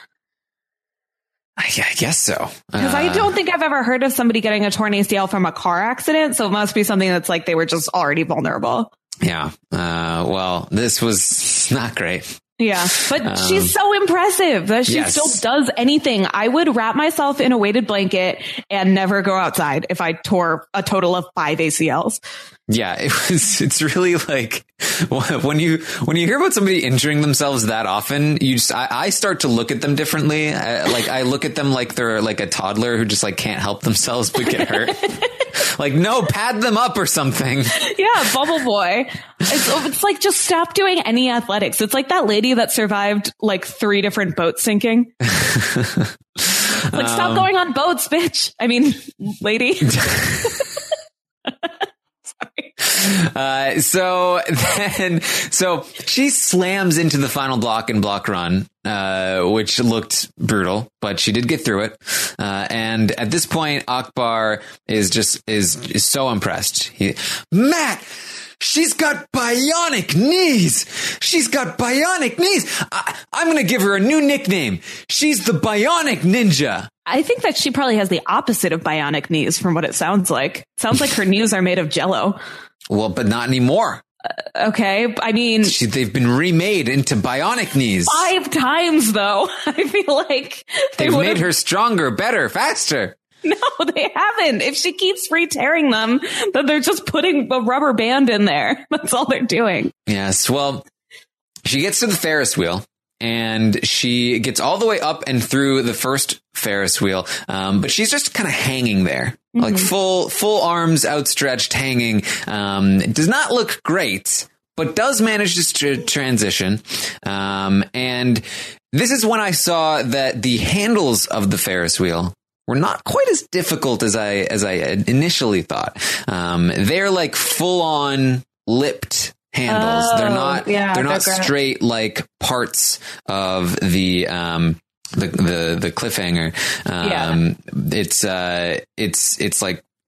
I, I guess so. Because uh, I don't think I've ever heard of somebody getting a torn A C L from a car accident. So it must be something that's like they were just already vulnerable. Yeah. Uh, well, this was not great. Yeah, but um, she's so impressive that she yes. still does anything. I would wrap myself in a weighted blanket and never go outside if I tore a total of five A C Ls. Yeah, it was, it's really like when you, when you hear about somebody injuring themselves that often, you just, I, I start to look at them differently. I, like I look at them like they're like a toddler who just like can't help themselves but get hurt. Like, no, pad them up or something. Yeah, Bubble Boy. It's, it's like, just stop doing any athletics. It's like that lady that survived like three different boats sinking. Like, um, stop going on boats, bitch. I mean, lady. Sorry. Uh, so then, so she slams into the final block and block run, uh, which looked brutal, but she did get through it. Uh, and at this point, Akbar is just, is, is so impressed. He, Matt, she's got bionic knees. She's got bionic knees. I, I'm going to give her a new nickname. She's the Bionic Ninja. I think that she probably has the opposite of bionic knees from what it sounds like. Sounds like her knees are made of jello. Well, but not anymore. Uh, okay. I mean, she, they've been remade into bionic knees. Five times, though. I feel like they they've made her stronger, better, faster. No, they haven't. If she keeps re-tearing them, then they're just putting a rubber band in there. That's all they're doing. Yes. Well, she gets to the Ferris wheel. And she gets all the way up and through the first Ferris wheel. Um, but she's just kind of hanging there, mm-hmm. like full, full arms outstretched, hanging. Um, it does not look great, but does manage to st- transition. Um, and this is when I saw that the handles of the Ferris wheel were not quite as difficult as I, as I initially thought. Um, they're like full on lipped handles. Oh, they're not, yeah, they're not they're straight like parts of the, um, the, the, the cliffhanger. Um, yeah. it's, uh, it's, it's like,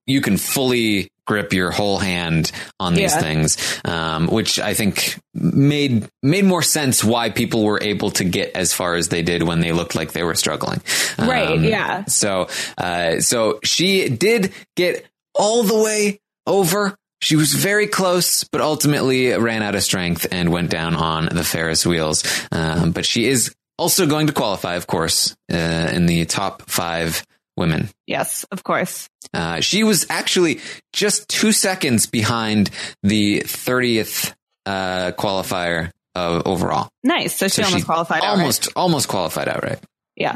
you can fully grip your whole hand on these yeah. things, um, which I think made made more sense why people were able to get as far as they did when they looked like they were struggling. Right. Um, yeah. So, uh, so she did get all the way over. She was very close, but ultimately ran out of strength and went down on the Ferris wheels. Um, but she is also going to qualify, of course, uh, in the top five women. Yes, of course. Uh, she was actually just two seconds behind the thirtieth uh, qualifier uh, overall. Nice. So she so almost she qualified almost, outright. Almost qualified outright. Yeah.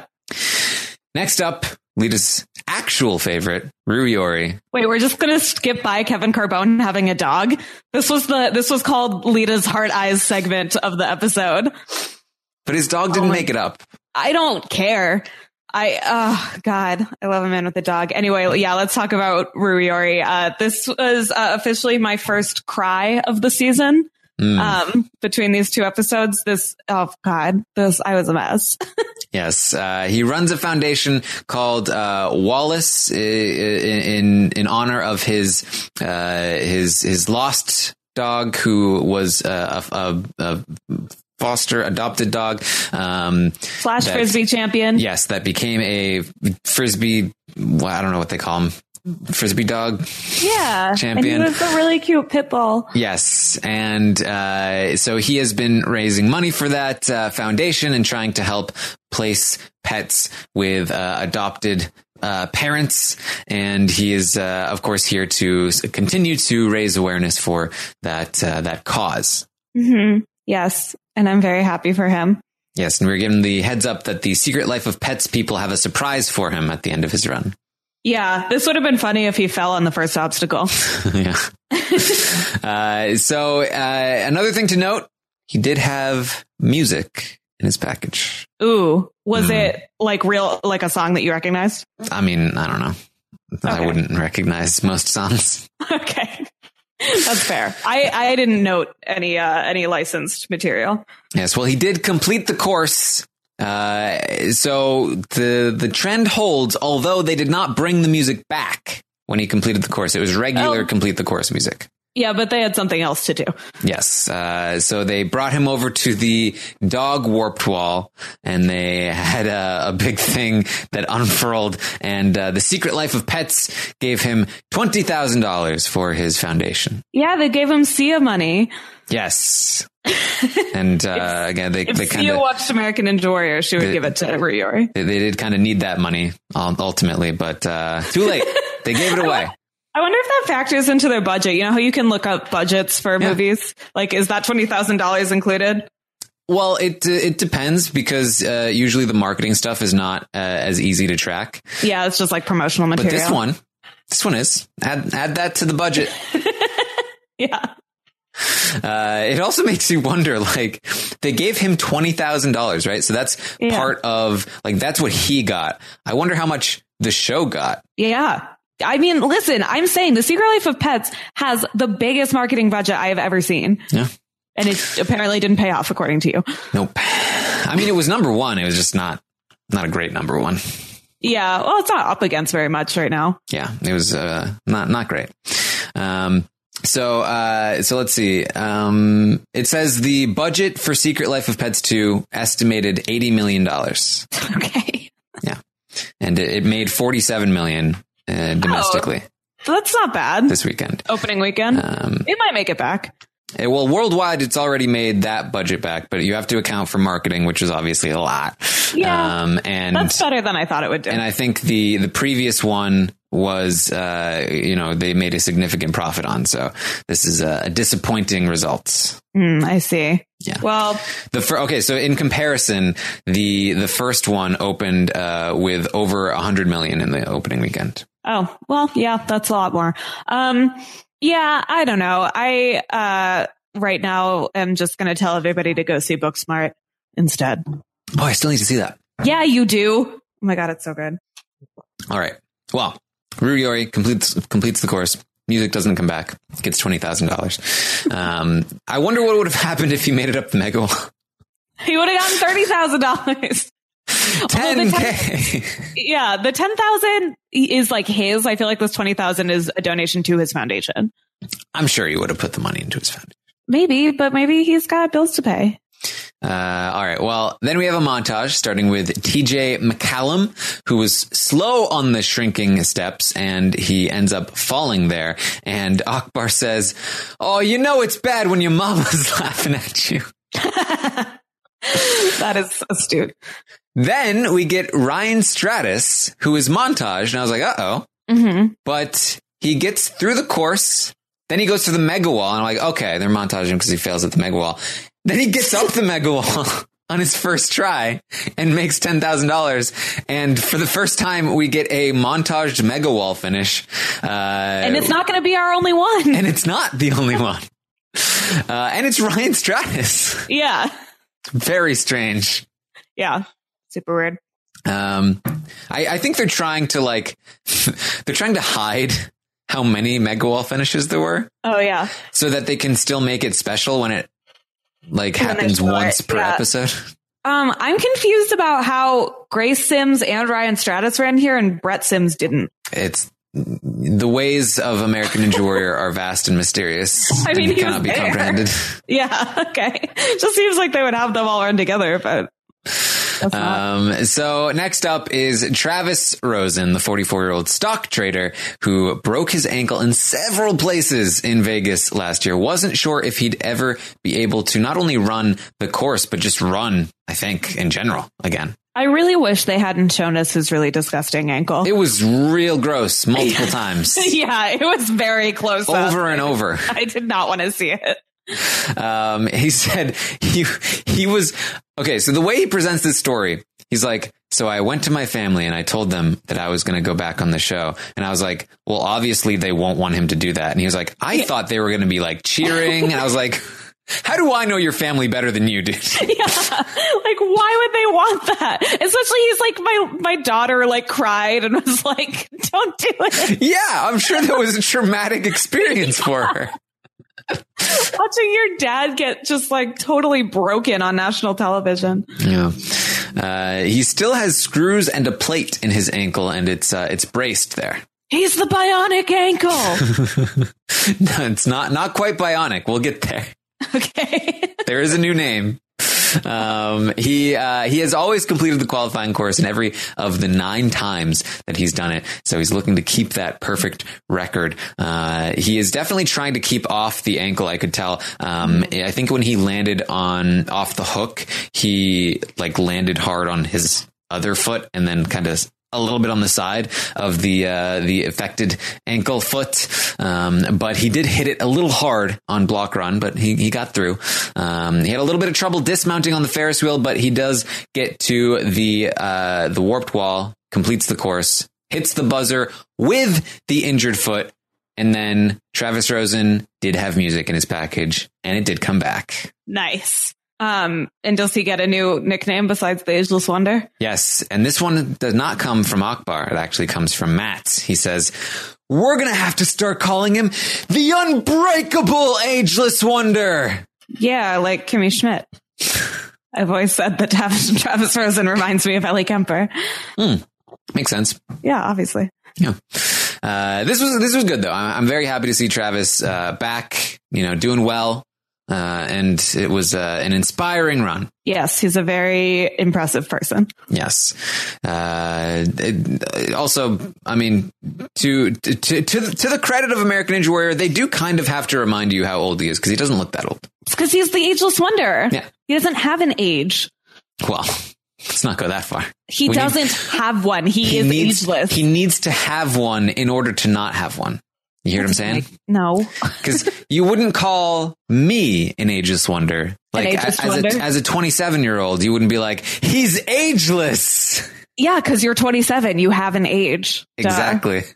Next up, Lita's actual favorite, Ruiori. Wait, we're just gonna skip by Kevin Carbone having a dog. This was the this was called Lita's Heart Eyes segment of the episode. But his dog didn't oh make it up. I don't care. I, oh God, I love a man with a dog. Anyway, yeah, let's talk about Ruiori. Uh, this was uh, officially my first cry of the season. Mm. Um, between these two episodes, this, oh God, this, I was a mess. Yes. Uh, he runs a foundation called, uh, Wallace in, in, in honor of his, uh, his, his lost dog who was uh, a, a, a foster adopted dog, um, slash that, Frisbee champion. Yes. That became a Frisbee. Well, I don't know what they call him. Frisbee dog. Yeah. Champion. And he was a really cute pit bull. Yes. And, uh, so he has been raising money for that, uh, foundation and trying to help place pets with, uh, adopted, uh, parents. And he is, uh, of course, here to continue to raise awareness for that, uh, that cause. Mm-hmm. Yes. And I'm very happy for him. Yes. And we're given the heads up that the Secret Life of Pets people have a surprise for him at the end of his run. Yeah, this would have been funny if he fell on the first obstacle. Yeah. uh, so uh, another thing to note, he did have music in his package. Ooh, was mm. it like real, like a song that you recognized? I mean, I don't know. Okay. I wouldn't recognize most songs. Okay. That's fair. I, I didn't note any uh, any licensed material. Yes, well, he did complete the course. Uh, so the the trend holds, although they did not bring the music back when he completed the course. It was regular oh. complete the course music. Yeah, but they had something else to do. Yes. Uh, so they brought him over to the dog warped wall and they had a, a big thing that unfurled, and uh, the Secret Life of Pets gave him twenty thousand dollars for his foundation. Yeah, they gave him Sia money. Yes. And uh, again, they if they kind of watched American Ninja Warrior, she would they, give it to Ruiori. They, they did kind of need that money ultimately, but uh, too late. They gave it away. I wonder if that factors into their budget. You know how you can look up budgets for yeah. movies? Like, is that twenty thousand dollars included? Well, it it depends because uh, usually the marketing stuff is not uh, as easy to track. Yeah, it's just like promotional material. But this one, this one is. Add add that to the budget. Yeah. Uh, it also makes you wonder, like, they gave him twenty thousand dollars, right? So that's yeah. part of, like, that's what he got. I wonder how much the show got. Yeah. I mean, listen, I'm saying the Secret Life of Pets has the biggest marketing budget I have ever seen. Yeah. And it apparently didn't pay off, according to you. Nope. I mean, it was number one. It was just not, not a great number one. Yeah. Well, it's not up against very much right now. Yeah. It was, uh, not, not great. Um, So, uh, so let's see. Um, it says the budget for Secret Life of Pets two estimated eighty million dollars. Okay. Yeah. And it, it made forty-seven million uh, domestically. Oh, that's not bad. This weekend. Opening weekend. Um, it might make it back. It, well, worldwide, it's already made that budget back, but you have to account for marketing, which is obviously a lot. Yeah. Um, and that's better than I thought it would do. And I think the, the previous one was, uh, you know, they made a significant profit on. So this is a, a disappointing result. Mm, I see. Yeah. Well, the fir- okay. So in comparison, the, the first one opened, uh, with over a hundred million in the opening weekend. Oh, well, yeah, that's a lot more. Um, yeah, I don't know. I, uh, right now am just going to tell everybody to go see Booksmart instead. Oh, I still need to see that. Yeah, you do. Oh my God, it's so good. All right. Well, Ruiori completes completes the course. Music doesn't come back. Gets twenty thousand dollars. Um, I wonder what would have happened if he made it up the Mega Wall. He would have gotten thirty thousand dollars. ten K. Yeah, the ten thousand is like his. I feel like this twenty thousand is a donation to his foundation. I'm sure he would have put the money into his foundation. Maybe, but maybe he's got bills to pay. Uh, all right. Well, then we have a montage starting with T J McCallum, who was slow on the shrinking steps, and he ends up falling there. And Akbar says, "Oh, you know it's bad when your mama's laughing at you." That is astute. Then we get Ryan Stratis, who is montaged, and I was like, uh-oh. Mm-hmm. But he gets through the course. Then he goes to the mega wall, and I'm like, okay, they're montaging him because he fails at the mega wall. Then he gets up the mega wall on his first try and makes ten thousand dollars. And for the first time, we get a montaged mega wall finish. Uh, and it's not going to be our only one. And it's not the only one. Uh, and it's Ryan Stratis. Yeah. Very strange. Yeah. Super weird. Um, I, I think they're trying to like, they're trying to hide how many mega wall finishes there were. Oh, yeah. So that they can still make it special when it like happens once per yeah. episode. Um, I'm confused about how Grace Sims and Ryan Stratis ran here and Brett Sims didn't. It's the ways of American Ninja Warrior are vast and mysterious. I mean, and cannot be there. comprehended. Yeah. Okay. Just seems like they would have them all run together, but. Um, so next up is Travis Rosen, the forty-four year old stock trader who broke his ankle in several places in Vegas last year. Wasn't sure if he'd ever be able to not only run the course, but just run, I think, in general again. I really wish they hadn't shown us his really disgusting ankle. It was real gross multiple times. Yeah, it was very close. Over up. and over. I did not want to see it. Um, he said he, he was, okay. So the way he presents this story, he's like, so I went to my family and I told them that I was going to go back on the show. And I was like, well, obviously they won't want him to do that. And he was like, I yeah. thought they were going to be like cheering. And I was like, how do I know your family better than you, dude? Yeah. Like, why would they want that? Especially he's like, my, my daughter like cried and was like, don't do it. Yeah. I'm sure that was a traumatic experience yeah. for her. Watching your dad get just like totally broken on national television. Yeah. Uh, he still has screws and a plate in his ankle, and it's uh, it's braced there. He's the bionic ankle. No, it's not not quite bionic. We'll get there. Okay. There is a new name. Um, he, uh, he has always completed the qualifying course in every of the nine times that he's done it. So he's looking to keep that perfect record. Uh, he is definitely trying to keep off the ankle. I could tell. Um, I think when he landed on off the hook, he like landed hard on his other foot and then kind of a little bit on the side of the uh, the affected ankle foot. Um, but he did hit it a little hard on block run, but he, he got through. Um, he had a little bit of trouble dismounting on the Ferris wheel, but he does get to the uh, the warped wall, completes the course, hits the buzzer with the injured foot. And then Travis Rosen did have music in his package, and it did come back. Nice. Um, and does he get a new nickname besides the Ageless Wonder? Yes. And this one does not come from Akbar. It actually comes from Matt. He says, we're going to have to start calling him the Unbreakable Ageless Wonder. Yeah, like Kimmy Schmidt. I've always said that Travis, Travis Rosen reminds me of Ellie Kemper. Mm, makes sense. Yeah, obviously. Yeah. Uh, this was, this was good though. I'm, I'm very happy to see Travis, uh, back, you know, doing well. Uh, and it was uh, an inspiring run. Yes, he's a very impressive person. Yes. Uh, it, also, I mean, to, to to to the credit of American Ninja Warrior, they do kind of have to remind you how old he is because he doesn't look that old. It's because he's the Ageless Wonder. Yeah. He doesn't have an age. Well, let's not go that far. He we doesn't need, have one. He, he is needs, ageless. He needs to have one in order to not have one. You hear That's what I'm saying? Like, no. Because you wouldn't call me an ageless wonder. Like an ageless as, wonder? A, as a twenty-seven year old, you wouldn't be like, he's ageless. Yeah, because you're twenty-seven. You have an age. Exactly.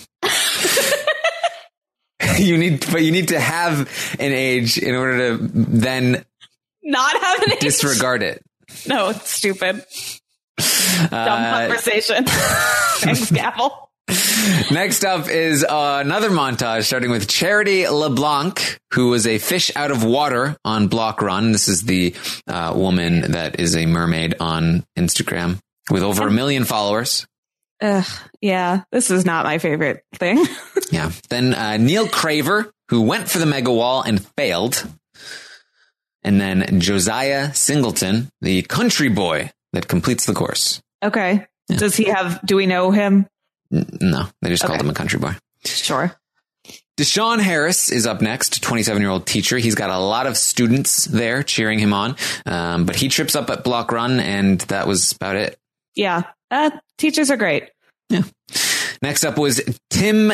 you need, but you need to have an age in order to then not have an age. Disregard it. No, it's stupid. Uh, Dumb conversation. Thanks, Gavel. Next up is uh, another montage starting with Charity LeBlanc, who was a fish out of water on Block Run. This is the uh, woman that is a mermaid on Instagram. with over a million followers. Ugh, yeah, this is not my favorite thing. Yeah. Then uh, Neil Craver, who went for the mega wall and failed. And then Josiah Singleton, the country boy that completes the course. Okay. Yeah. Does he have, do we know him? N- no, they just Okay. called him a country boy. Sure. Deshaun Harris is up next, twenty-seven-year-old teacher. He's got a lot of students there cheering him on, um, but he trips up at block run, and that was about it. Yeah. Uh, teachers are great. Yeah. Next up was Tim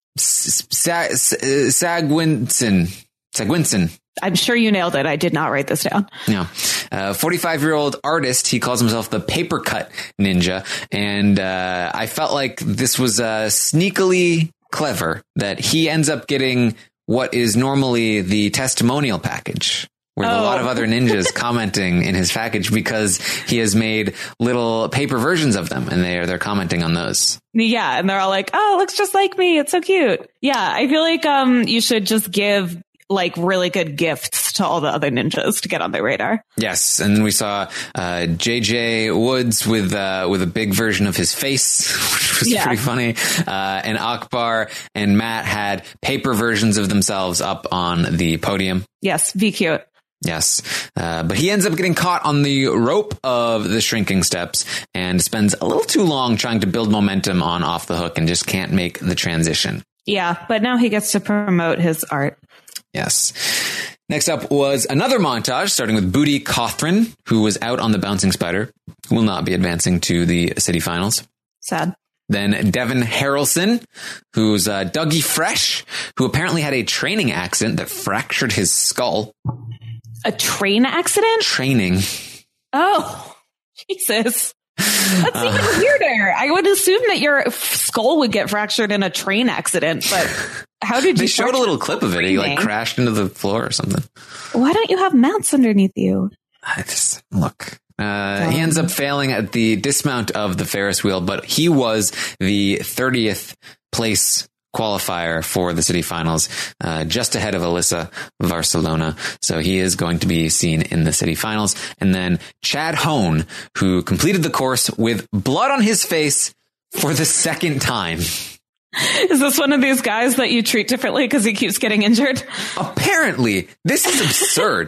Sa- Sa- Sagwinson. Sagwinson. I'm sure you nailed it. I did not write this down. Yeah. Uh, forty-five-year-old artist. He calls himself the paper cut ninja. And uh, I felt like this was uh, sneakily clever that he ends up getting what is normally the testimonial package, with Oh. a lot of other ninjas commenting in his package because he has made little paper versions of them, and they're they're commenting on those. Yeah. And they're all like, oh, it looks just like me. It's so cute. Yeah. I feel like um, you should just give like really good gifts to all the other ninjas to get on their radar. Yes, and then we saw uh, J J Woods with uh, with a big version of his face, which was Yeah. pretty funny. Uh, and Akbar and Matt had paper versions of themselves up on the podium. Yes. Be cute. Yes, uh, but he ends up getting caught on the rope of the shrinking steps and spends a little too long trying to build momentum on Off the Hook and just can't make the transition. Yeah. But now he gets to promote his art. Yes. Next up was another montage starting with Booty Cothran, who was out on the Bouncing Spider, who will not be advancing to the city finals. Sad. Then Devin Harrelson, who's uh, Dougie Fresh, who apparently had a training accident that fractured his skull. A train accident? Training. Oh, Jesus. That's even uh, weirder. I would assume that your skull would get fractured in a train accident, but how did you? They showed a little clip of it. He like crashed into the floor or something. Why don't you have mounts underneath you? I just look. Uh, he ends up failing at the dismount of the Ferris wheel, but he was the thirtieth place qualifier for the city finals, uh, just ahead of Alyssa Barcelona. So he is going to be seen in the city finals. And then Chad Hone, who completed the course with blood on his face for the second time. Is this one of these guys that you treat differently because he keeps getting injured? Apparently, this is absurd.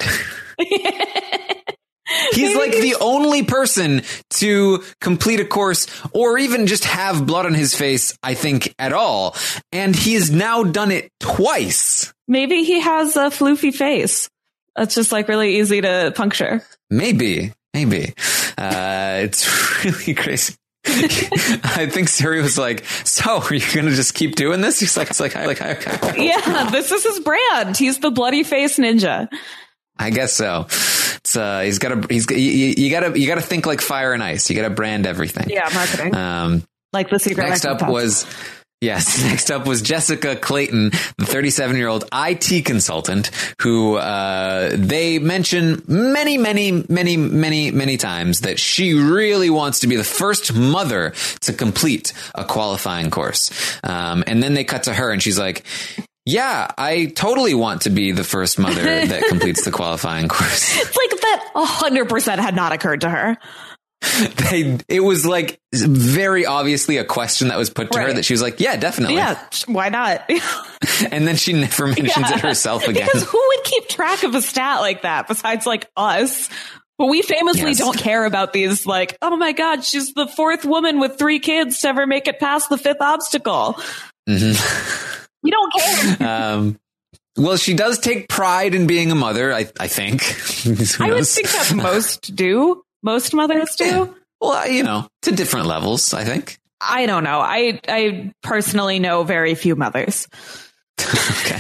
He's like the only person to complete a course or even just have blood on his face, I think, at all. And he's now done it twice. Maybe he has a floofy face. That's just like really easy to puncture. Maybe, maybe. Uh, it's really crazy. I think Siri was like, so are you going to just keep doing this? He's like, it's like, I like, I, I, yeah, this is his brand. He's the bloody face ninja. I guess so. It's uh, he's got to, he's, you, you gotta, you gotta think like Fire and Ice. You gotta brand everything. Yeah, marketing. Um, like the secret. Next up was, yes, next up was Jessica Clayton, the thirty-seven year old I T consultant who, uh, they mention many, many, many, many, many times that she really wants to be the first mother to complete a qualifying course. Um, and then they cut to her and she's like, yeah, I totally want to be the first mother that completes the qualifying course. It's like that one hundred percent had not occurred to her. They, it was like very obviously a question that was put to right. her that she was like, yeah, definitely. Yeah, why not? And then she never mentions yeah. it herself again. Because who would keep track of a stat like that besides like us? But we famously yes. don't care about these like, oh my God, she's the fourth woman with three kids to ever make it past the fifth obstacle. Mm-hmm. You don't care. Um, well, she does take pride in being a mother, I, I think. I would think that most do. Most mothers do. Yeah. Well, you know, to different levels, I think. I don't know. I I personally know very few mothers. Okay.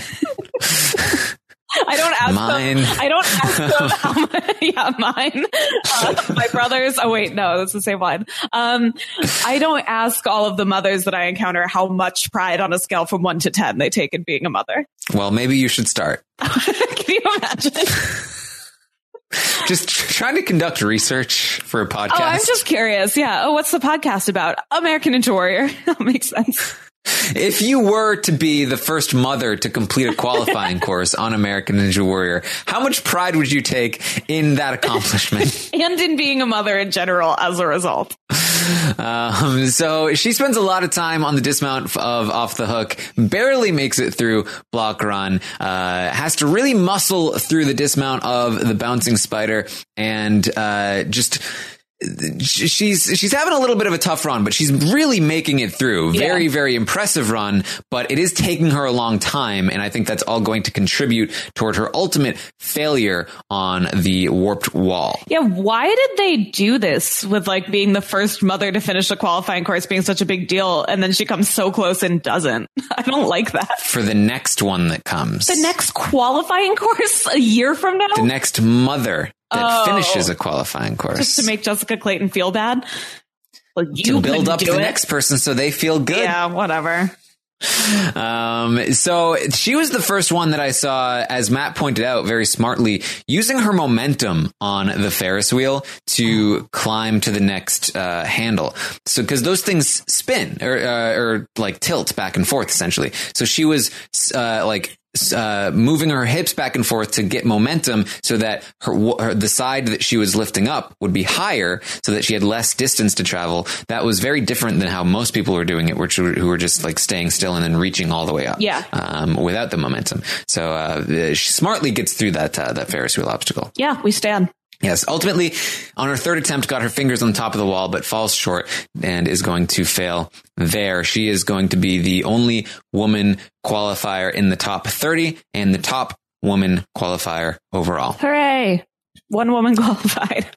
I don't ask mine. them. I don't ask them how much. Yeah, mine. Uh, my brothers. Oh wait, no, that's the same one. Um, I don't ask all of the mothers that I encounter how much pride on a scale from one to ten they take in being a mother. Well, maybe you should start. Can you imagine? Just trying to conduct research for a podcast. Oh, I'm just curious. Yeah. Oh, what's the podcast about? American Ninja Warrior. That makes sense. If you were to be the first mother to complete a qualifying course on American Ninja Warrior, how much pride would you take in that accomplishment? And in being a mother in general as a result. Um, so she spends a lot of time on the dismount of Off the Hook, barely makes it through block run, uh, has to really muscle through the dismount of the Bouncing Spider, and uh, just... She's she's having a little bit of a tough run, but she's really making it through. Very, yeah. very impressive run, but it is taking her a long time. And I think that's all going to contribute toward her ultimate failure on the warped wall. Yeah. Why did they do this with like being the first mother to finish a qualifying course being such a big deal? And then she comes so close and doesn't. I don't like that. For the next one that comes. The next qualifying course a year from now? The next mother that oh, finishes a qualifying course. Just to make Jessica Clayton feel bad? Well, you to build up the it. next person so they feel good. Yeah, whatever. Um, so she was the first one that I saw, as Matt pointed out very smartly, using her momentum on the Ferris wheel to climb to the next uh, handle. So because those things spin or, uh, or like tilt back and forth, essentially. So she was uh, like Uh, moving her hips back and forth to get momentum so that her, her the side that she was lifting up would be higher so that she had less distance to travel. That was very different than how most people were doing it, which were, who were just like staying still and then reaching all the way up. Yeah. Um, without the momentum. So uh, she smartly gets through that uh, that Ferris wheel obstacle. Yeah, we stand. Yes, ultimately, on her third attempt, got her fingers on the top of the wall, but falls short and is going to fail there. She is going to be the only woman qualifier in the top thirty and the top woman qualifier overall. Hooray! One woman qualified.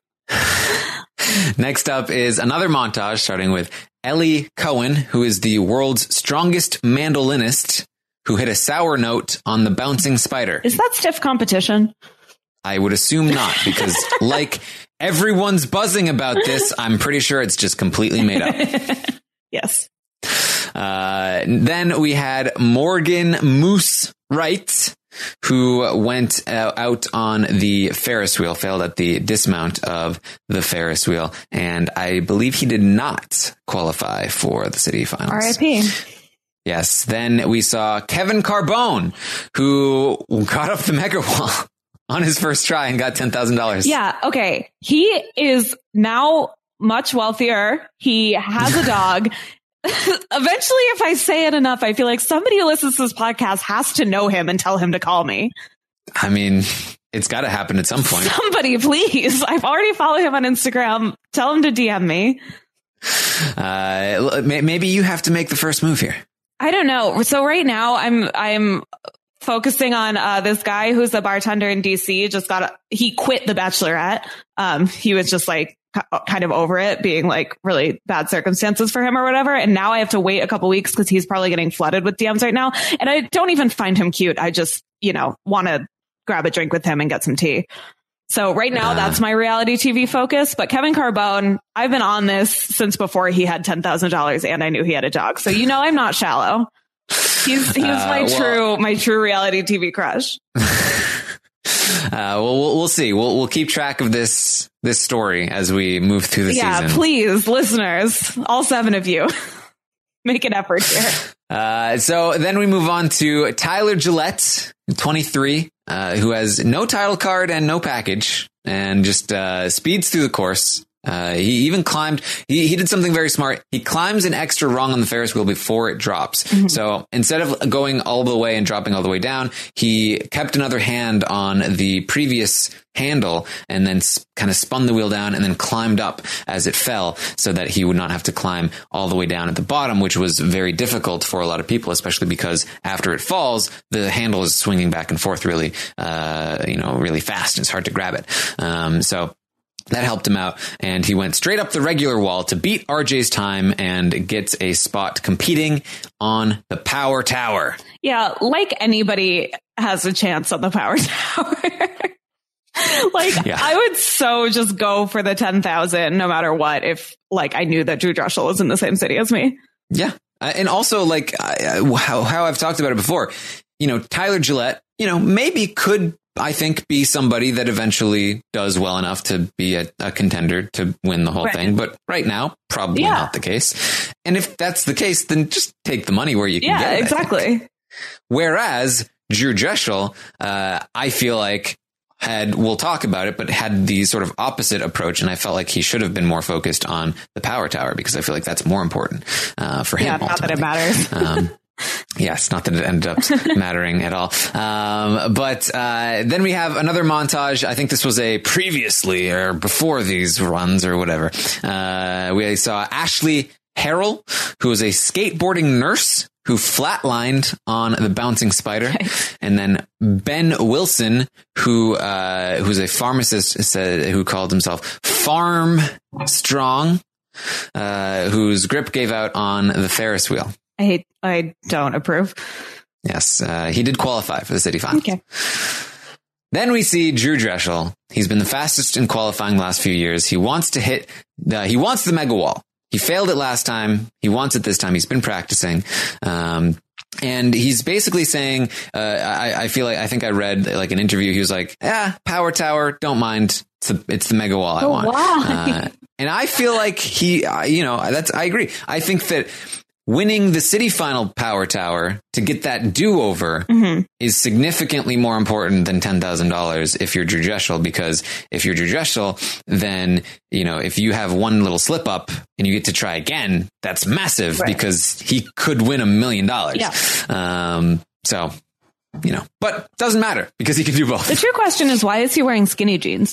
Next up is another montage starting with Ellie Cohen, who is the world's strongest mandolinist, who hit a sour note on the Bouncing Spider. Is that stiff competition? I would assume not, because like everyone's buzzing about this, I'm pretty sure it's just completely made up. Yes. Uh, then we had Morgan Moose Wright, who went uh, out on the Ferris wheel, failed at the dismount of the Ferris wheel, and I believe he did not qualify for the city finals. R I P Yes. Then we saw Kevin Carbone, who got up the mega wall on his first try and got ten thousand dollars. Yeah. Okay. He is now much wealthier. He has a dog. Eventually, if I say it enough, I feel like somebody who listens to this podcast has to know him and tell him to call me. I mean, it's got to happen at some point. Somebody, please. I've already followed him on Instagram. Tell him to D M me. Uh, maybe you have to make the first move here. I don't know. So right now I'm, I'm focusing on uh, this guy who's a bartender in D C. Just got, a, he quit The Bachelorette. Um, he was just like kind of over it being like really bad circumstances for him or whatever. And now I have to wait a couple weeks because he's probably getting flooded with D Ms right now. And I don't even find him cute. I just, you know, want to grab a drink with him and get some tea. So right now, uh, that's my reality T V focus. But Kevin Carbone, I've been on this since before he had ten thousand dollars and I knew he had a dog. So, you know, I'm not shallow. He's, he's uh, my well, true, my true reality T V crush. Uh, well, we'll, we'll see. We'll, we'll keep track of this, this story as we move through the yeah, season. Yeah, please, listeners, all seven of you, make an effort here. Uh, so then we move on to Tyler Gillette, twenty-three, uh, who has no title card and no package and just, uh, speeds through the course. Uh, he even climbed, he, he did something very smart. He climbs an extra rung on the Ferris wheel before it drops. Mm-hmm. So instead of going all the way and dropping all the way down, he kept another hand on the previous handle and then s- kind of spun the wheel down and then climbed up as it fell so that he would not have to climb all the way down at the bottom, which was very difficult for a lot of people, especially because after it falls, the handle is swinging back and forth really, uh, you know, really fast. And it's hard to grab it. Um, so that helped him out, and he went straight up the regular wall to beat R J's time and gets a spot competing on the Power Tower. Yeah, like anybody has a chance on the Power Tower. Like, yeah. I would so just go for the ten thousand no matter what if, like, I knew that Drew Dressel was in the same city as me. Yeah, uh, and also, like, uh, how, how I've talked about it before, you know, Tyler Gillette, you know, maybe could I think be somebody that eventually does well enough to be a, a contender to win the whole right. thing. But right now, probably yeah. not the case. And if that's the case, then just take the money where you can yeah, get it. Yeah, exactly. Whereas Drew Dressel, uh, I feel like had, we'll talk about it, but had the sort of opposite approach. And I felt like he should have been more focused on the power tower because I feel like that's more important uh, for him. Yeah, not that it matters. um, yes, not that it ended up mattering at all. Um, but uh, then we have another montage. I think this was a previously or before these runs or whatever. Uh, we saw Ashley Harrell, who was a skateboarding nurse who flatlined on the bouncing spider. Okay. And then Ben Wilson, who uh, who's a pharmacist, said, who called himself Farm Strong, uh, whose grip gave out on the Ferris wheel. I hate, I don't approve. Yes, uh, he did qualify for the city finals. Okay. Then we see Drew Drechsel. He's been the fastest in qualifying the last few years. He wants to hit, uh, he wants the mega wall. He failed it last time. He wants it this time. He's been practicing. Um, and he's basically saying, uh, I, I feel like, I think I read like an interview. He was like, yeah, power tower, don't mind. It's the, it's the mega wall I oh, want. Wow. Uh, and I feel like he, uh, you know, that's, I agree. I think that winning the city final power tower to get that do-over mm-hmm. is significantly more important than ten thousand dollars if you're Drew Drechsel, because if you're Drew Drechsel, then, you know, if you have one little slip up and you get to try again, that's massive right. because he could win a million dollars. Yeah. Um, so, you know, but doesn't matter because he can do both. The true question is, why is he wearing skinny jeans?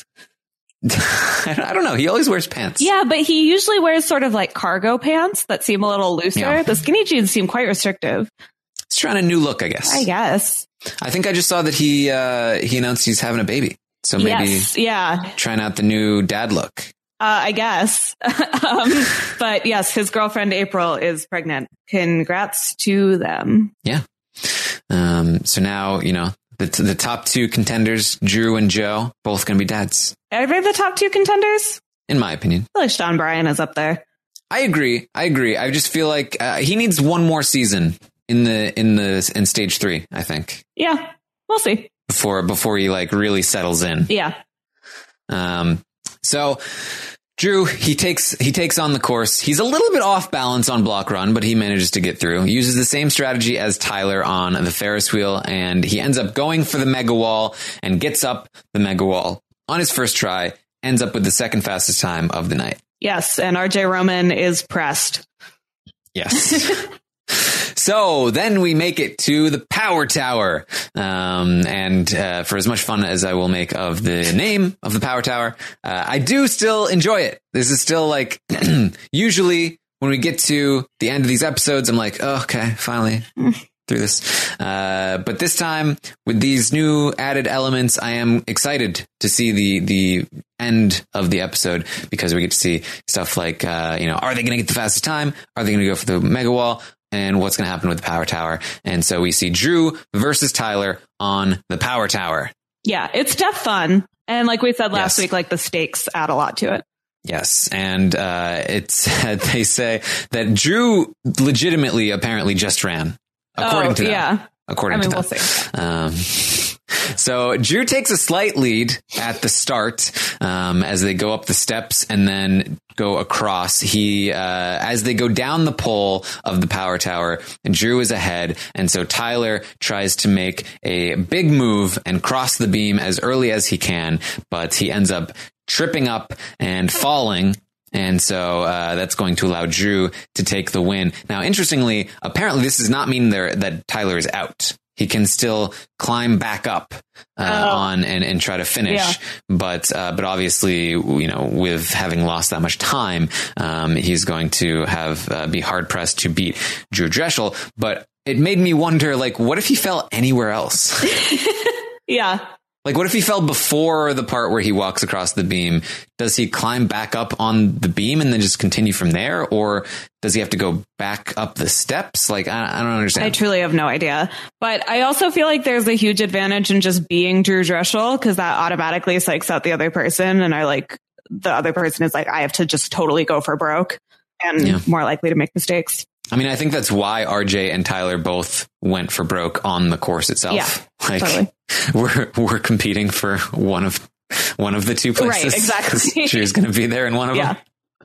I don't know. He always wears pants. Yeah, but he usually wears sort of like cargo pants that seem a little looser. Yeah. The skinny jeans seem quite restrictive. He's trying a new look, I guess. I guess. I think I just saw that he uh, he announced he's having a baby. So maybe yes, yeah. trying out the new dad look. Uh, I guess. um, but yes, his girlfriend April is pregnant. Congrats to them. Yeah. Um, so now, you know, The, the top two contenders, Drew and Joe, both going to be dads. Are they the top two contenders? In my opinion. I feel like Sean Bryan is up there. I agree. I agree. I just feel like uh, he needs one more season in the in the in stage three, I think. Yeah, we'll see. Before before he like really settles in. Yeah. Um. So Drew, he takes he takes on the course. He's a little bit off balance on block run, but he manages to get through. He uses the same strategy as Tyler on the Ferris wheel, and he ends up going for the mega wall and gets up the mega wall on his first try, ends up with the second fastest time of the night. Yes, and R J Roman is pressed. Yes. So then we make it to the power tower. Um, and uh, for as much fun as I will make of the name of the power tower, uh, I do still enjoy it. This is still like, usually when we get to the end of these episodes, I'm like, oh, okay, finally through this. Uh, but this time with these new added elements, I am excited to see the, the end of the episode because we get to see stuff like, uh, you know, are they going to get the fastest time? Are they going to go for the mega wall? And what's going to happen with the power tower. And so we see Drew versus Tyler on the power tower. Yeah, it's just fun. And like we said last yes. week, like the stakes add a lot to it. Yes. And uh, it's they say that Drew legitimately apparently just ran, according oh, to them. Yeah. According I mean, to them. We'll see. Um, so Drew takes a slight lead at the start um, as they go up the steps and then go across. He, uh, as they go down the pole of the power tower, Drew is ahead. And so Tyler tries to make a big move and cross the beam as early as he can, but he ends up tripping up and falling. And so uh, that's going to allow Drew to take the win. Now, interestingly, apparently this does not mean there that Tyler is out. He can still climb back up uh, oh. on and, and try to finish. Yeah. But uh, but obviously, you know, with having lost that much time, um, he's going to have uh, be hard pressed to beat Drew Drechsel. But it made me wonder, like, what if he fell anywhere else? Yeah. Like, what if he fell before the part where he walks across the beam? Does he climb back up on the beam and then just continue from there? Or does he have to go back up the steps? Like, I, I don't understand. I truly have no idea. But I also feel like there's a huge advantage in just being Drew Drechsel because that automatically psychs out the other person. And I like the other person is like, I have to just totally go for broke and yeah. more likely to make mistakes. I mean, I think that's why R J and Tyler both went for broke on the course itself. Yeah, like, totally. We're we're competing for one of one of the two places. Right, exactly. Drew's going to be there in one of yeah. them.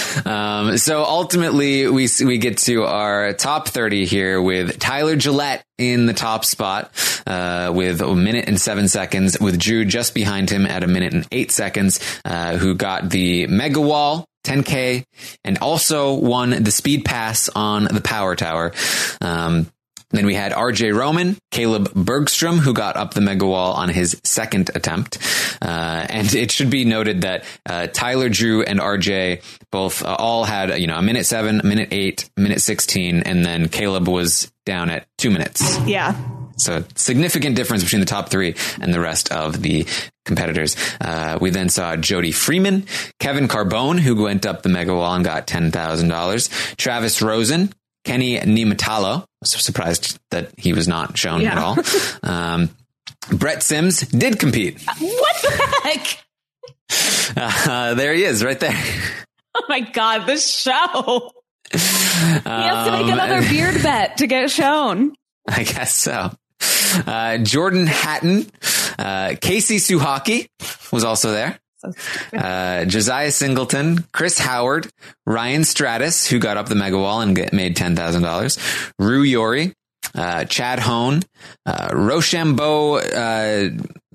Um, so ultimately, we we get to our top thirty here with Tyler Gillette in the top spot uh, with a minute and seven seconds, with Drew just behind him at a minute and eight seconds, uh, who got the Mega Wall, ten K, and also won the Speed Pass on the Power Tower. Um, Then we had R J Roman, Caleb Bergstrom, who got up the Mega Wall on his second attempt. Uh, and it should be noted that uh, Tyler, Drew, and R J both uh, all had, you know, a minute seven, a minute eight, a minute sixteen, and then Caleb was down at two minutes. Yeah. So significant difference between the top three and the rest of the competitors. Uh, we then saw Jody Freeman, Kevin Carbone, who went up the Mega Wall and got ten thousand dollars, Travis Rosen, Kenny Nimatalo. I was surprised that he was not shown yeah. at all. Um, Brett Sims did compete. What the heck? Uh, there he is right there. Oh my God, this show. He has to make um, another beard bet to get shown. I guess so. Uh, Jordan Hatton, uh, Casey Suhaki was also there. Uh, Josiah Singleton, Chris Howard, Ryan Stratus, who got up the Mega Wall and get, made ten thousand dollars, Rue Yori, uh, Chad Hone, uh, Rochambeau, uh,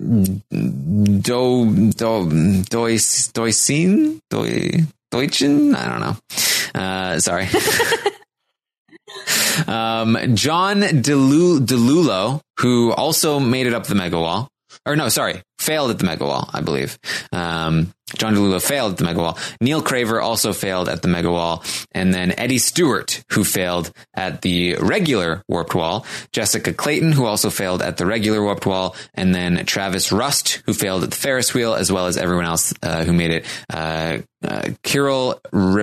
Do, Do, Dois, Doisin, Doi, Deutschen? I don't know. Uh, sorry. um, John Delu, Delulo, who also made it up the Mega Wall. Or no, sorry, failed at the Mega Wall, I believe. Um, John DeLulo failed at the Mega Wall. Neil Craver also failed at the Mega Wall. And then Eddie Stewart, who failed at the regular Warped Wall. Jessica Clayton, who also failed at the regular Warped Wall. And then Travis Rust, who failed at the Ferris wheel, as well as everyone else uh, who made it. Uh, uh, Kirill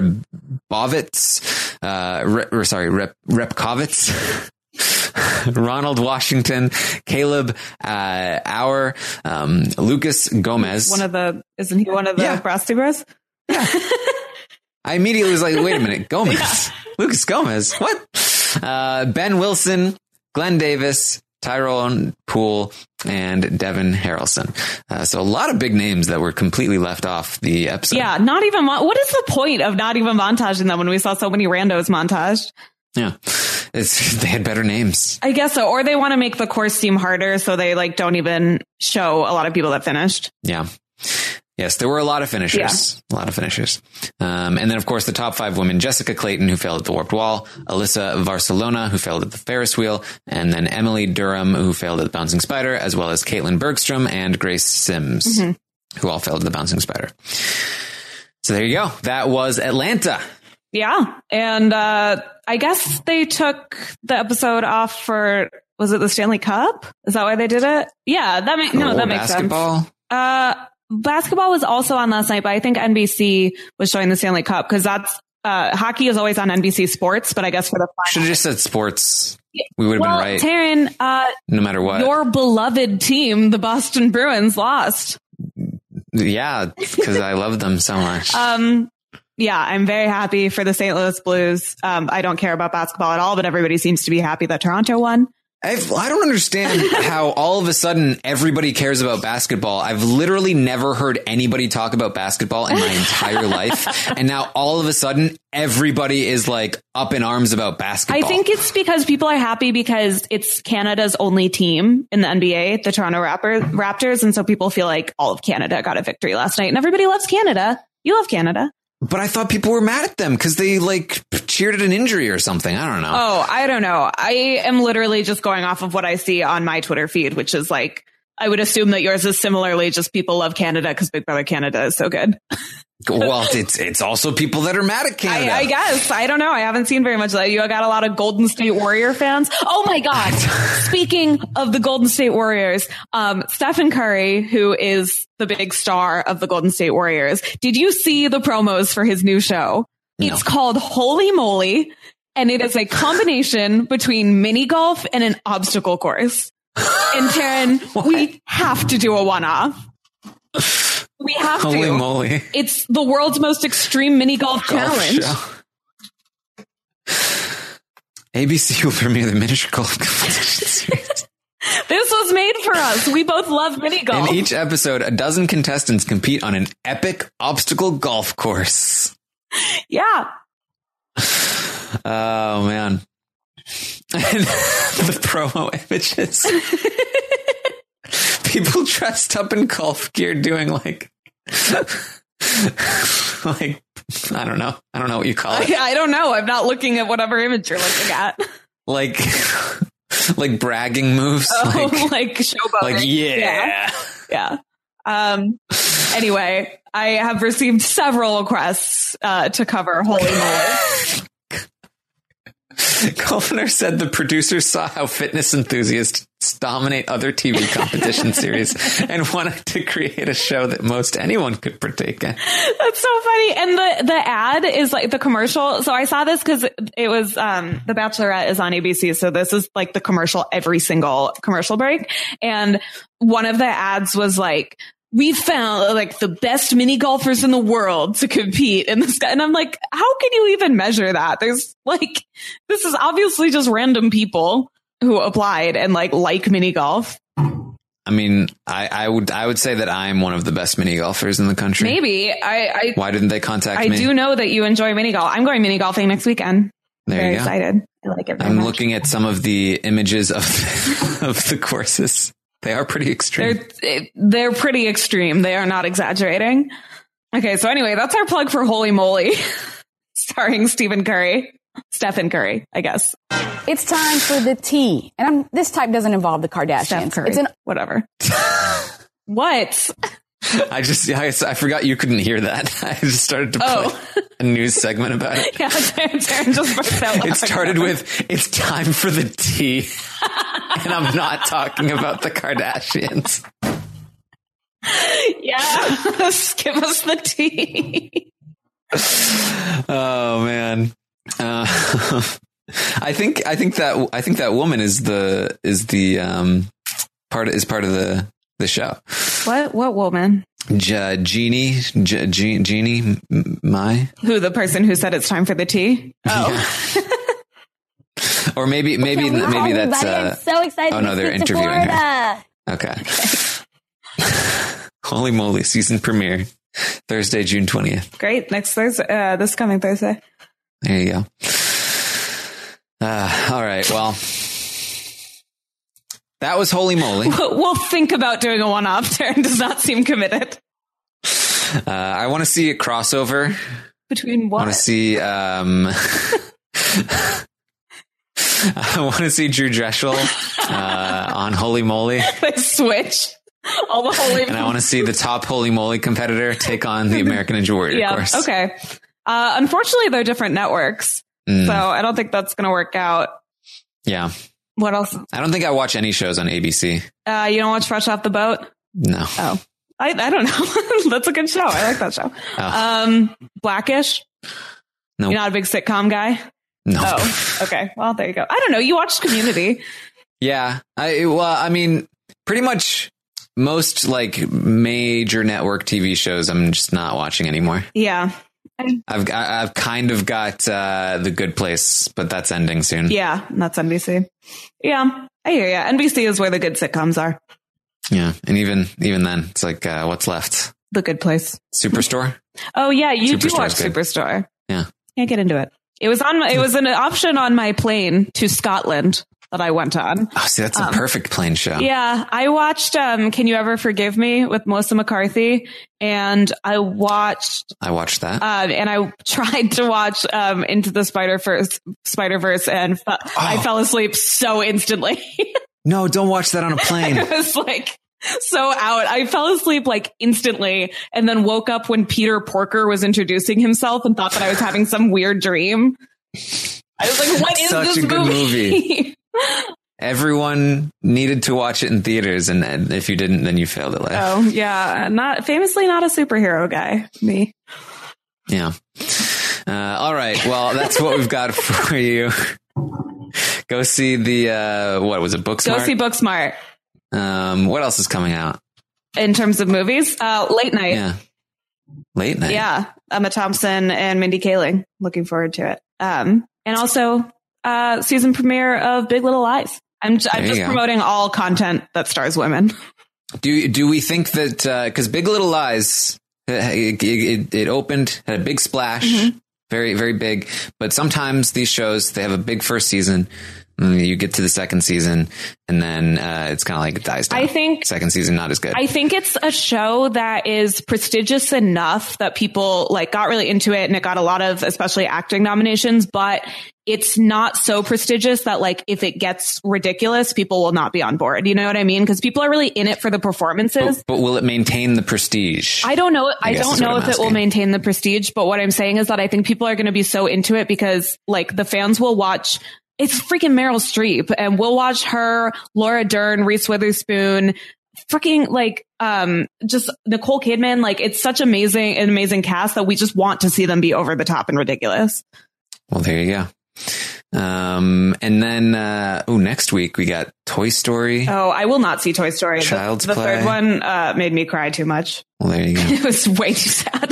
Ribovitz, uh, re- or sorry, Rep- Repkovitz. Ronald Washington, Caleb uh, Auer, um, Lucas Gomez. One of the, isn't he one of the yeah. Brastigras? Yeah. I immediately was like, wait a minute, Gomez, yeah. Lucas Gomez, what? Uh, Ben Wilson, Glenn Davis, Tyrone Poole, and Devin Harrelson. Uh, so a lot of big names that were completely left off the episode. Yeah, not even, what is the point of not even montaging them when we saw so many randos montaged? Yeah, it's, they had better names. I guess so. Or they want to make the course seem harder, so they like don't even show a lot of people that finished. Yeah. Yes, there were a lot of finishers. Yeah. A lot of finishers. Um, and then, of course, the top five women, Jessica Clayton, who failed at the Warped Wall, Alyssa Barcelona, who failed at the Ferris wheel, and then Emily Durham, who failed at the Bouncing Spider, as well as Caitlin Bergstrom and Grace Sims, mm-hmm. who all failed at the Bouncing Spider. So there you go. That was Atlanta. Yeah. And uh, I guess they took the episode off for, was it the Stanley Cup? Is that why they did it? Yeah, that makes, no, that makes basketball? sense. Uh, basketball was also on last night, but I think N B C was showing the Stanley Cup because that's, uh, hockey is always on N B C Sports, but I guess for the final. Should have just said sports. We would have well, been right. Taryn, uh, no matter what. Your beloved team, the Boston Bruins, lost. Yeah, because I love them so much. Um, Yeah, I'm very happy for the Saint Louis Blues. Um, I don't care about basketball at all, but everybody seems to be happy that Toronto won. I've, I don't understand how all of a sudden everybody cares about basketball. I've literally never heard anybody talk about basketball in my entire life. And now all of a sudden everybody is like up in arms about basketball. I think it's because people are happy because it's Canada's only team in the N B A, the Toronto Raptor, Raptors. And so people feel like all of Canada got a victory last night and everybody loves Canada. You love Canada. But I thought people were mad at them because they like cheered at an injury or something. I don't know. Oh, I don't know. I am literally just going off of what I see on my Twitter feed, which is like, I would assume that yours is similarly just people love Canada because Big Brother Canada is so good. Well, it's it's also people that are mad at Canada. I, I guess. I don't know. I haven't seen very much of that. You got a lot of Golden State Warrior fans. Oh my God. Speaking of the Golden State Warriors, um, Stephen Curry, who is the big star of the Golden State Warriors. Did you see the promos for his new show? No. It's called Holy Moly, and it is a combination between mini golf and an obstacle course. And Taryn, we have to do a one-off. We have Holy to. Holy moly. It's the world's most extreme mini golf, golf challenge. Show. A B C will premiere the miniature golf competition series. This was made for us. We both love mini golf. In each episode, a dozen contestants compete on an epic obstacle golf course. Yeah. Oh, man. And the promo images. People dressed up in golf gear doing like, like, I don't know. I don't know what you call it. I, I don't know. I'm not looking at whatever image you're looking at. Like, like bragging moves. Oh, like, like showboating. Like, yeah. Yeah. yeah. Um, anyway, I have received several requests uh, to cover Holy Moly. Governor said the producers saw how fitness enthusiasts dominate other T V competition series and wanted to create a show that most anyone could partake in. That's so funny. And the, the ad is like the commercial. So I saw this because it was, um, The Bachelorette is on A B C. So this is like the commercial every single commercial break. And one of the ads was like, we found like the best mini golfers in the world to compete in this guy. And I'm like, how can you even measure that? There's like, this is obviously just random people who applied and like, like mini golf. I mean, I, I would, I would say that I'm one of the best mini golfers in the country. Maybe I, I why didn't they contact I me? I do know that you enjoy mini golf. I'm going mini golfing next weekend. There Very you go. excited. I like it. Very I'm much. looking at some of the images of, of the courses. They are pretty extreme. They're, they're pretty extreme. They are not exaggerating. Okay, so anyway, that's our plug for Holy Moly, starring Stephen Curry. Stephen Curry, I guess. It's time for the tea. And I'm, this type doesn't involve the Kardashians. Steph Curry. It's an whatever. What? I just, I, I forgot you couldn't hear that. I just started to play Oh. a news segment about it. Yeah, Darren just burst out laughing. It started with, it's time for the tea. And I'm not talking about the Kardashians. Yeah, give us the tea. Oh man. Uh, I think, I think that, I think that woman is the, is the, um, part, is part of the, the show. What, what woman? Je, Jeannie, Je, Je, Jeannie, my, Who, the person who said it's time for the tea? Oh. Yeah. Or maybe, maybe, Hi, maybe that's, everybody. uh, I'm so excited oh to no, they're speak to interviewing Florida. her. Okay. Holy moly, season premiere, Thursday, June twentieth. Great. Next Thursday, uh, this coming Thursday. There you go. Uh, all right. Well, that was Holy Moly. We'll, we'll think about doing a one-off. Darren does not seem committed. Uh, I want to see a crossover. Between what? I want to see, um, I want to see Drew Dreshel, uh, on Holy Moly. They switch all the Holy And I want to see the top Holy Moly competitor take on the American Ninja Warrior yeah. course. Okay. Uh, unfortunately, they're different networks. Mm. So I don't think that's going to work out. Yeah. What else? I don't think I watch any shows on A B C. Uh, you don't watch Fresh Off the Boat? No. Oh, I, I don't know. That's a good show. I like that show. Oh. Um, Blackish? No. You're not a big sitcom guy? No. Oh, okay. Well, there you go. I don't know. You watched Community. Yeah. I, well, I mean, pretty much most like major network T V shows I'm just not watching anymore. Yeah. I've I've kind of got uh, The Good Place, but that's ending soon. Yeah, that's N B C. Yeah, I hear you. N B C is where the good sitcoms are. Yeah, and even even then, it's like uh, what's left? The Good Place. Superstore. Oh yeah, you do Superstore's watch good. Superstore. Yeah, can't get into it. It was on. It was an option on my plane to Scotland that I went on. Oh, see, that's a Um, perfect plane show. Yeah, I watched um, Can You Ever Forgive Me with Melissa McCarthy, and I watched I watched that. Uh, and I tried to watch um, Into the Spider-Verse, Spider-Verse, and f- Oh. I fell asleep so instantly. No, don't watch that on a plane. I was like so out. I fell asleep like instantly, and then woke up when Peter Porker was introducing himself and thought that I was having some weird dream. I was like, "What is Such this a good movie?" movie. Everyone needed to watch it in theaters, and, and if you didn't, then you failed at life. Oh yeah, not famously not a superhero guy. Me. Yeah. Uh, all right. Well, that's what we've got for you. Go see the uh, what was it? Booksmart. Go see Booksmart. Um, what else is coming out? In terms of movies, uh, Late Night. Yeah. Late Night. Yeah, Emma Thompson and Mindy Kaling. Looking forward to it. Um, and also uh, season premiere of Big Little Lies. I'm, j- I'm There you just go. promoting all content that stars women. Do do we think that because Big Little Lies It, it, it opened, had a big splash, mm-hmm. very, very big. But sometimes these shows, they have a big first season. You get to the second season and then uh, it's kind of like it dies down. I think second season, not as good. I think it's a show that is prestigious enough that people like got really into it and it got a lot of especially acting nominations, but it's not so prestigious that like if it gets ridiculous, people will not be on board. You know what I mean? Because people are really in it for the performances. But, but will it maintain the prestige? I don't know. I, I don't know if asking. it will maintain the prestige, but what I'm saying is that I think people are going to be so into it because like the fans will watch. It's freaking Meryl Streep, and we'll watch her, Laura Dern, Reese Witherspoon, freaking like um just Nicole Kidman. Like it's such amazing, an amazing cast that we just want to see them be over the top and ridiculous. Well, there you go. Um, and then uh, oh, next week we got Toy Story. Oh, I will not see Toy Story. Child's the, the Play. third one uh, made me cry too much. Well, there you go. It was way too sad.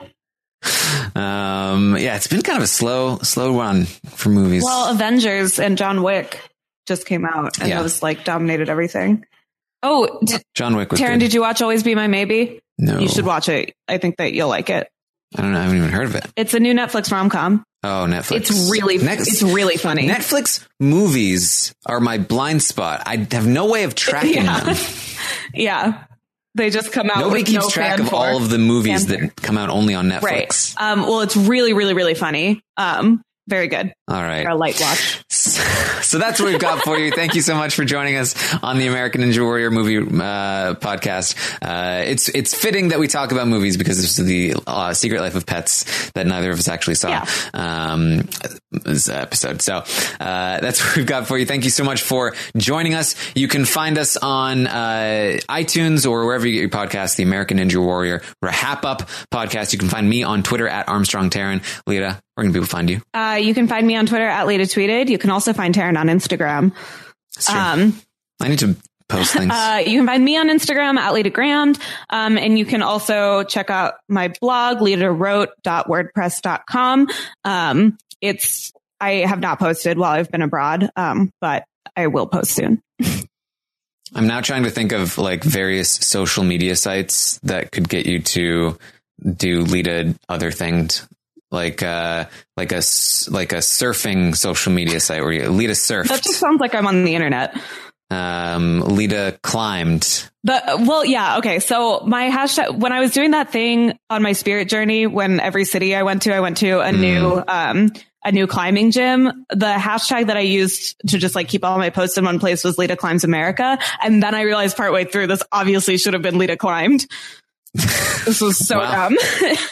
Um, yeah, it's been kind of a slow, slow run for movies. Well, Avengers and John Wick just came out and Yeah. it was like dominated everything. Oh, d- John Wick was Taryn, good. did you watch Always Be My Maybe? No. You should watch it. I think that you'll like it. I don't know. I haven't even heard of it. It's a new Netflix rom-com. Oh, Netflix. It's really, Next, it's really funny. Netflix movies are my blind spot. I have no way of tracking Yeah. them. Yeah. They just come out Nobody with keeps no track fan of for. all of the movies Fan that come out only on Netflix. Right. Um, well, it's really, really, really funny. Um, very good. All right. For a light watch. So that's what we've got for you. Thank you so much for joining us on the American Ninja Warrior movie uh, podcast. Uh, it's it's fitting that we talk about movies because this is the uh, Secret Life of Pets that neither of us actually saw Yeah. um, this episode. So uh, that's what we've got for you. Thank you so much for joining us. You can find us on uh, iTunes or wherever you get your podcasts, the American Ninja Warrior Rahap Up podcast. You can find me on Twitter at Armstrong Taryn. Lita, where can people find you? Uh, you can find me on Twitter at Lita Tweeted. You can also find Taryn on Instagram. Um, I need to post things. Uh, you can find me on Instagram at Lita Grand. Um, and you can also check out my blog, lita wrote dot wordpress dot com. Um, it's, I have not posted while I've been abroad. Um, but I will post soon. I'm now trying to think of like various social media sites that could get you to do Lita other things. Like, uh, like a, s- like a surfing social media site where you, Lita surfed. That just sounds like I'm on the internet. Um, Lita climbed. The, well, yeah. Okay. So my hashtag, when I was doing that thing on my spirit journey, when every city I went to, I went to a Mm. new, um, a new climbing gym. The hashtag that I used to just like keep all my posts in one place was Lita Climbs America. And then I realized partway through this obviously should have been Lita Climbed. This was so Wow. dumb.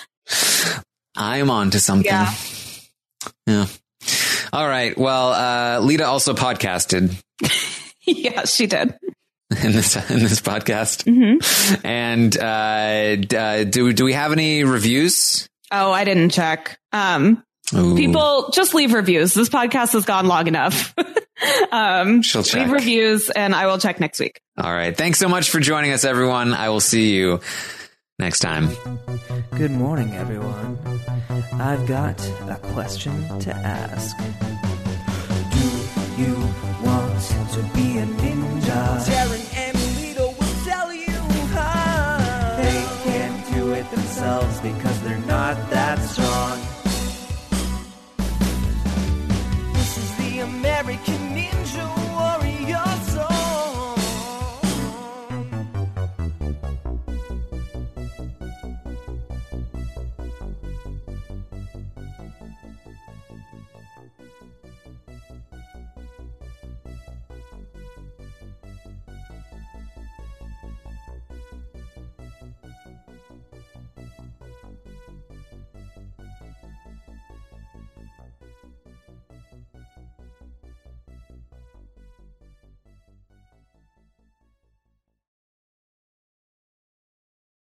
I'm on to something. Yeah. Yeah. All right. Well, uh, Lita also podcasted Yeah, she did. in this, in this podcast. Mm-hmm. And, uh, d- uh, do, do we have any reviews? Oh, I didn't check. Um, Ooh. people just leave reviews. This podcast has gone long enough. um, She'll check. leave reviews and I will check next week. All right. Thanks so much for joining us, everyone. I will see you next time. Good morning, everyone. I've got a question to ask. Do you want to be a ninja?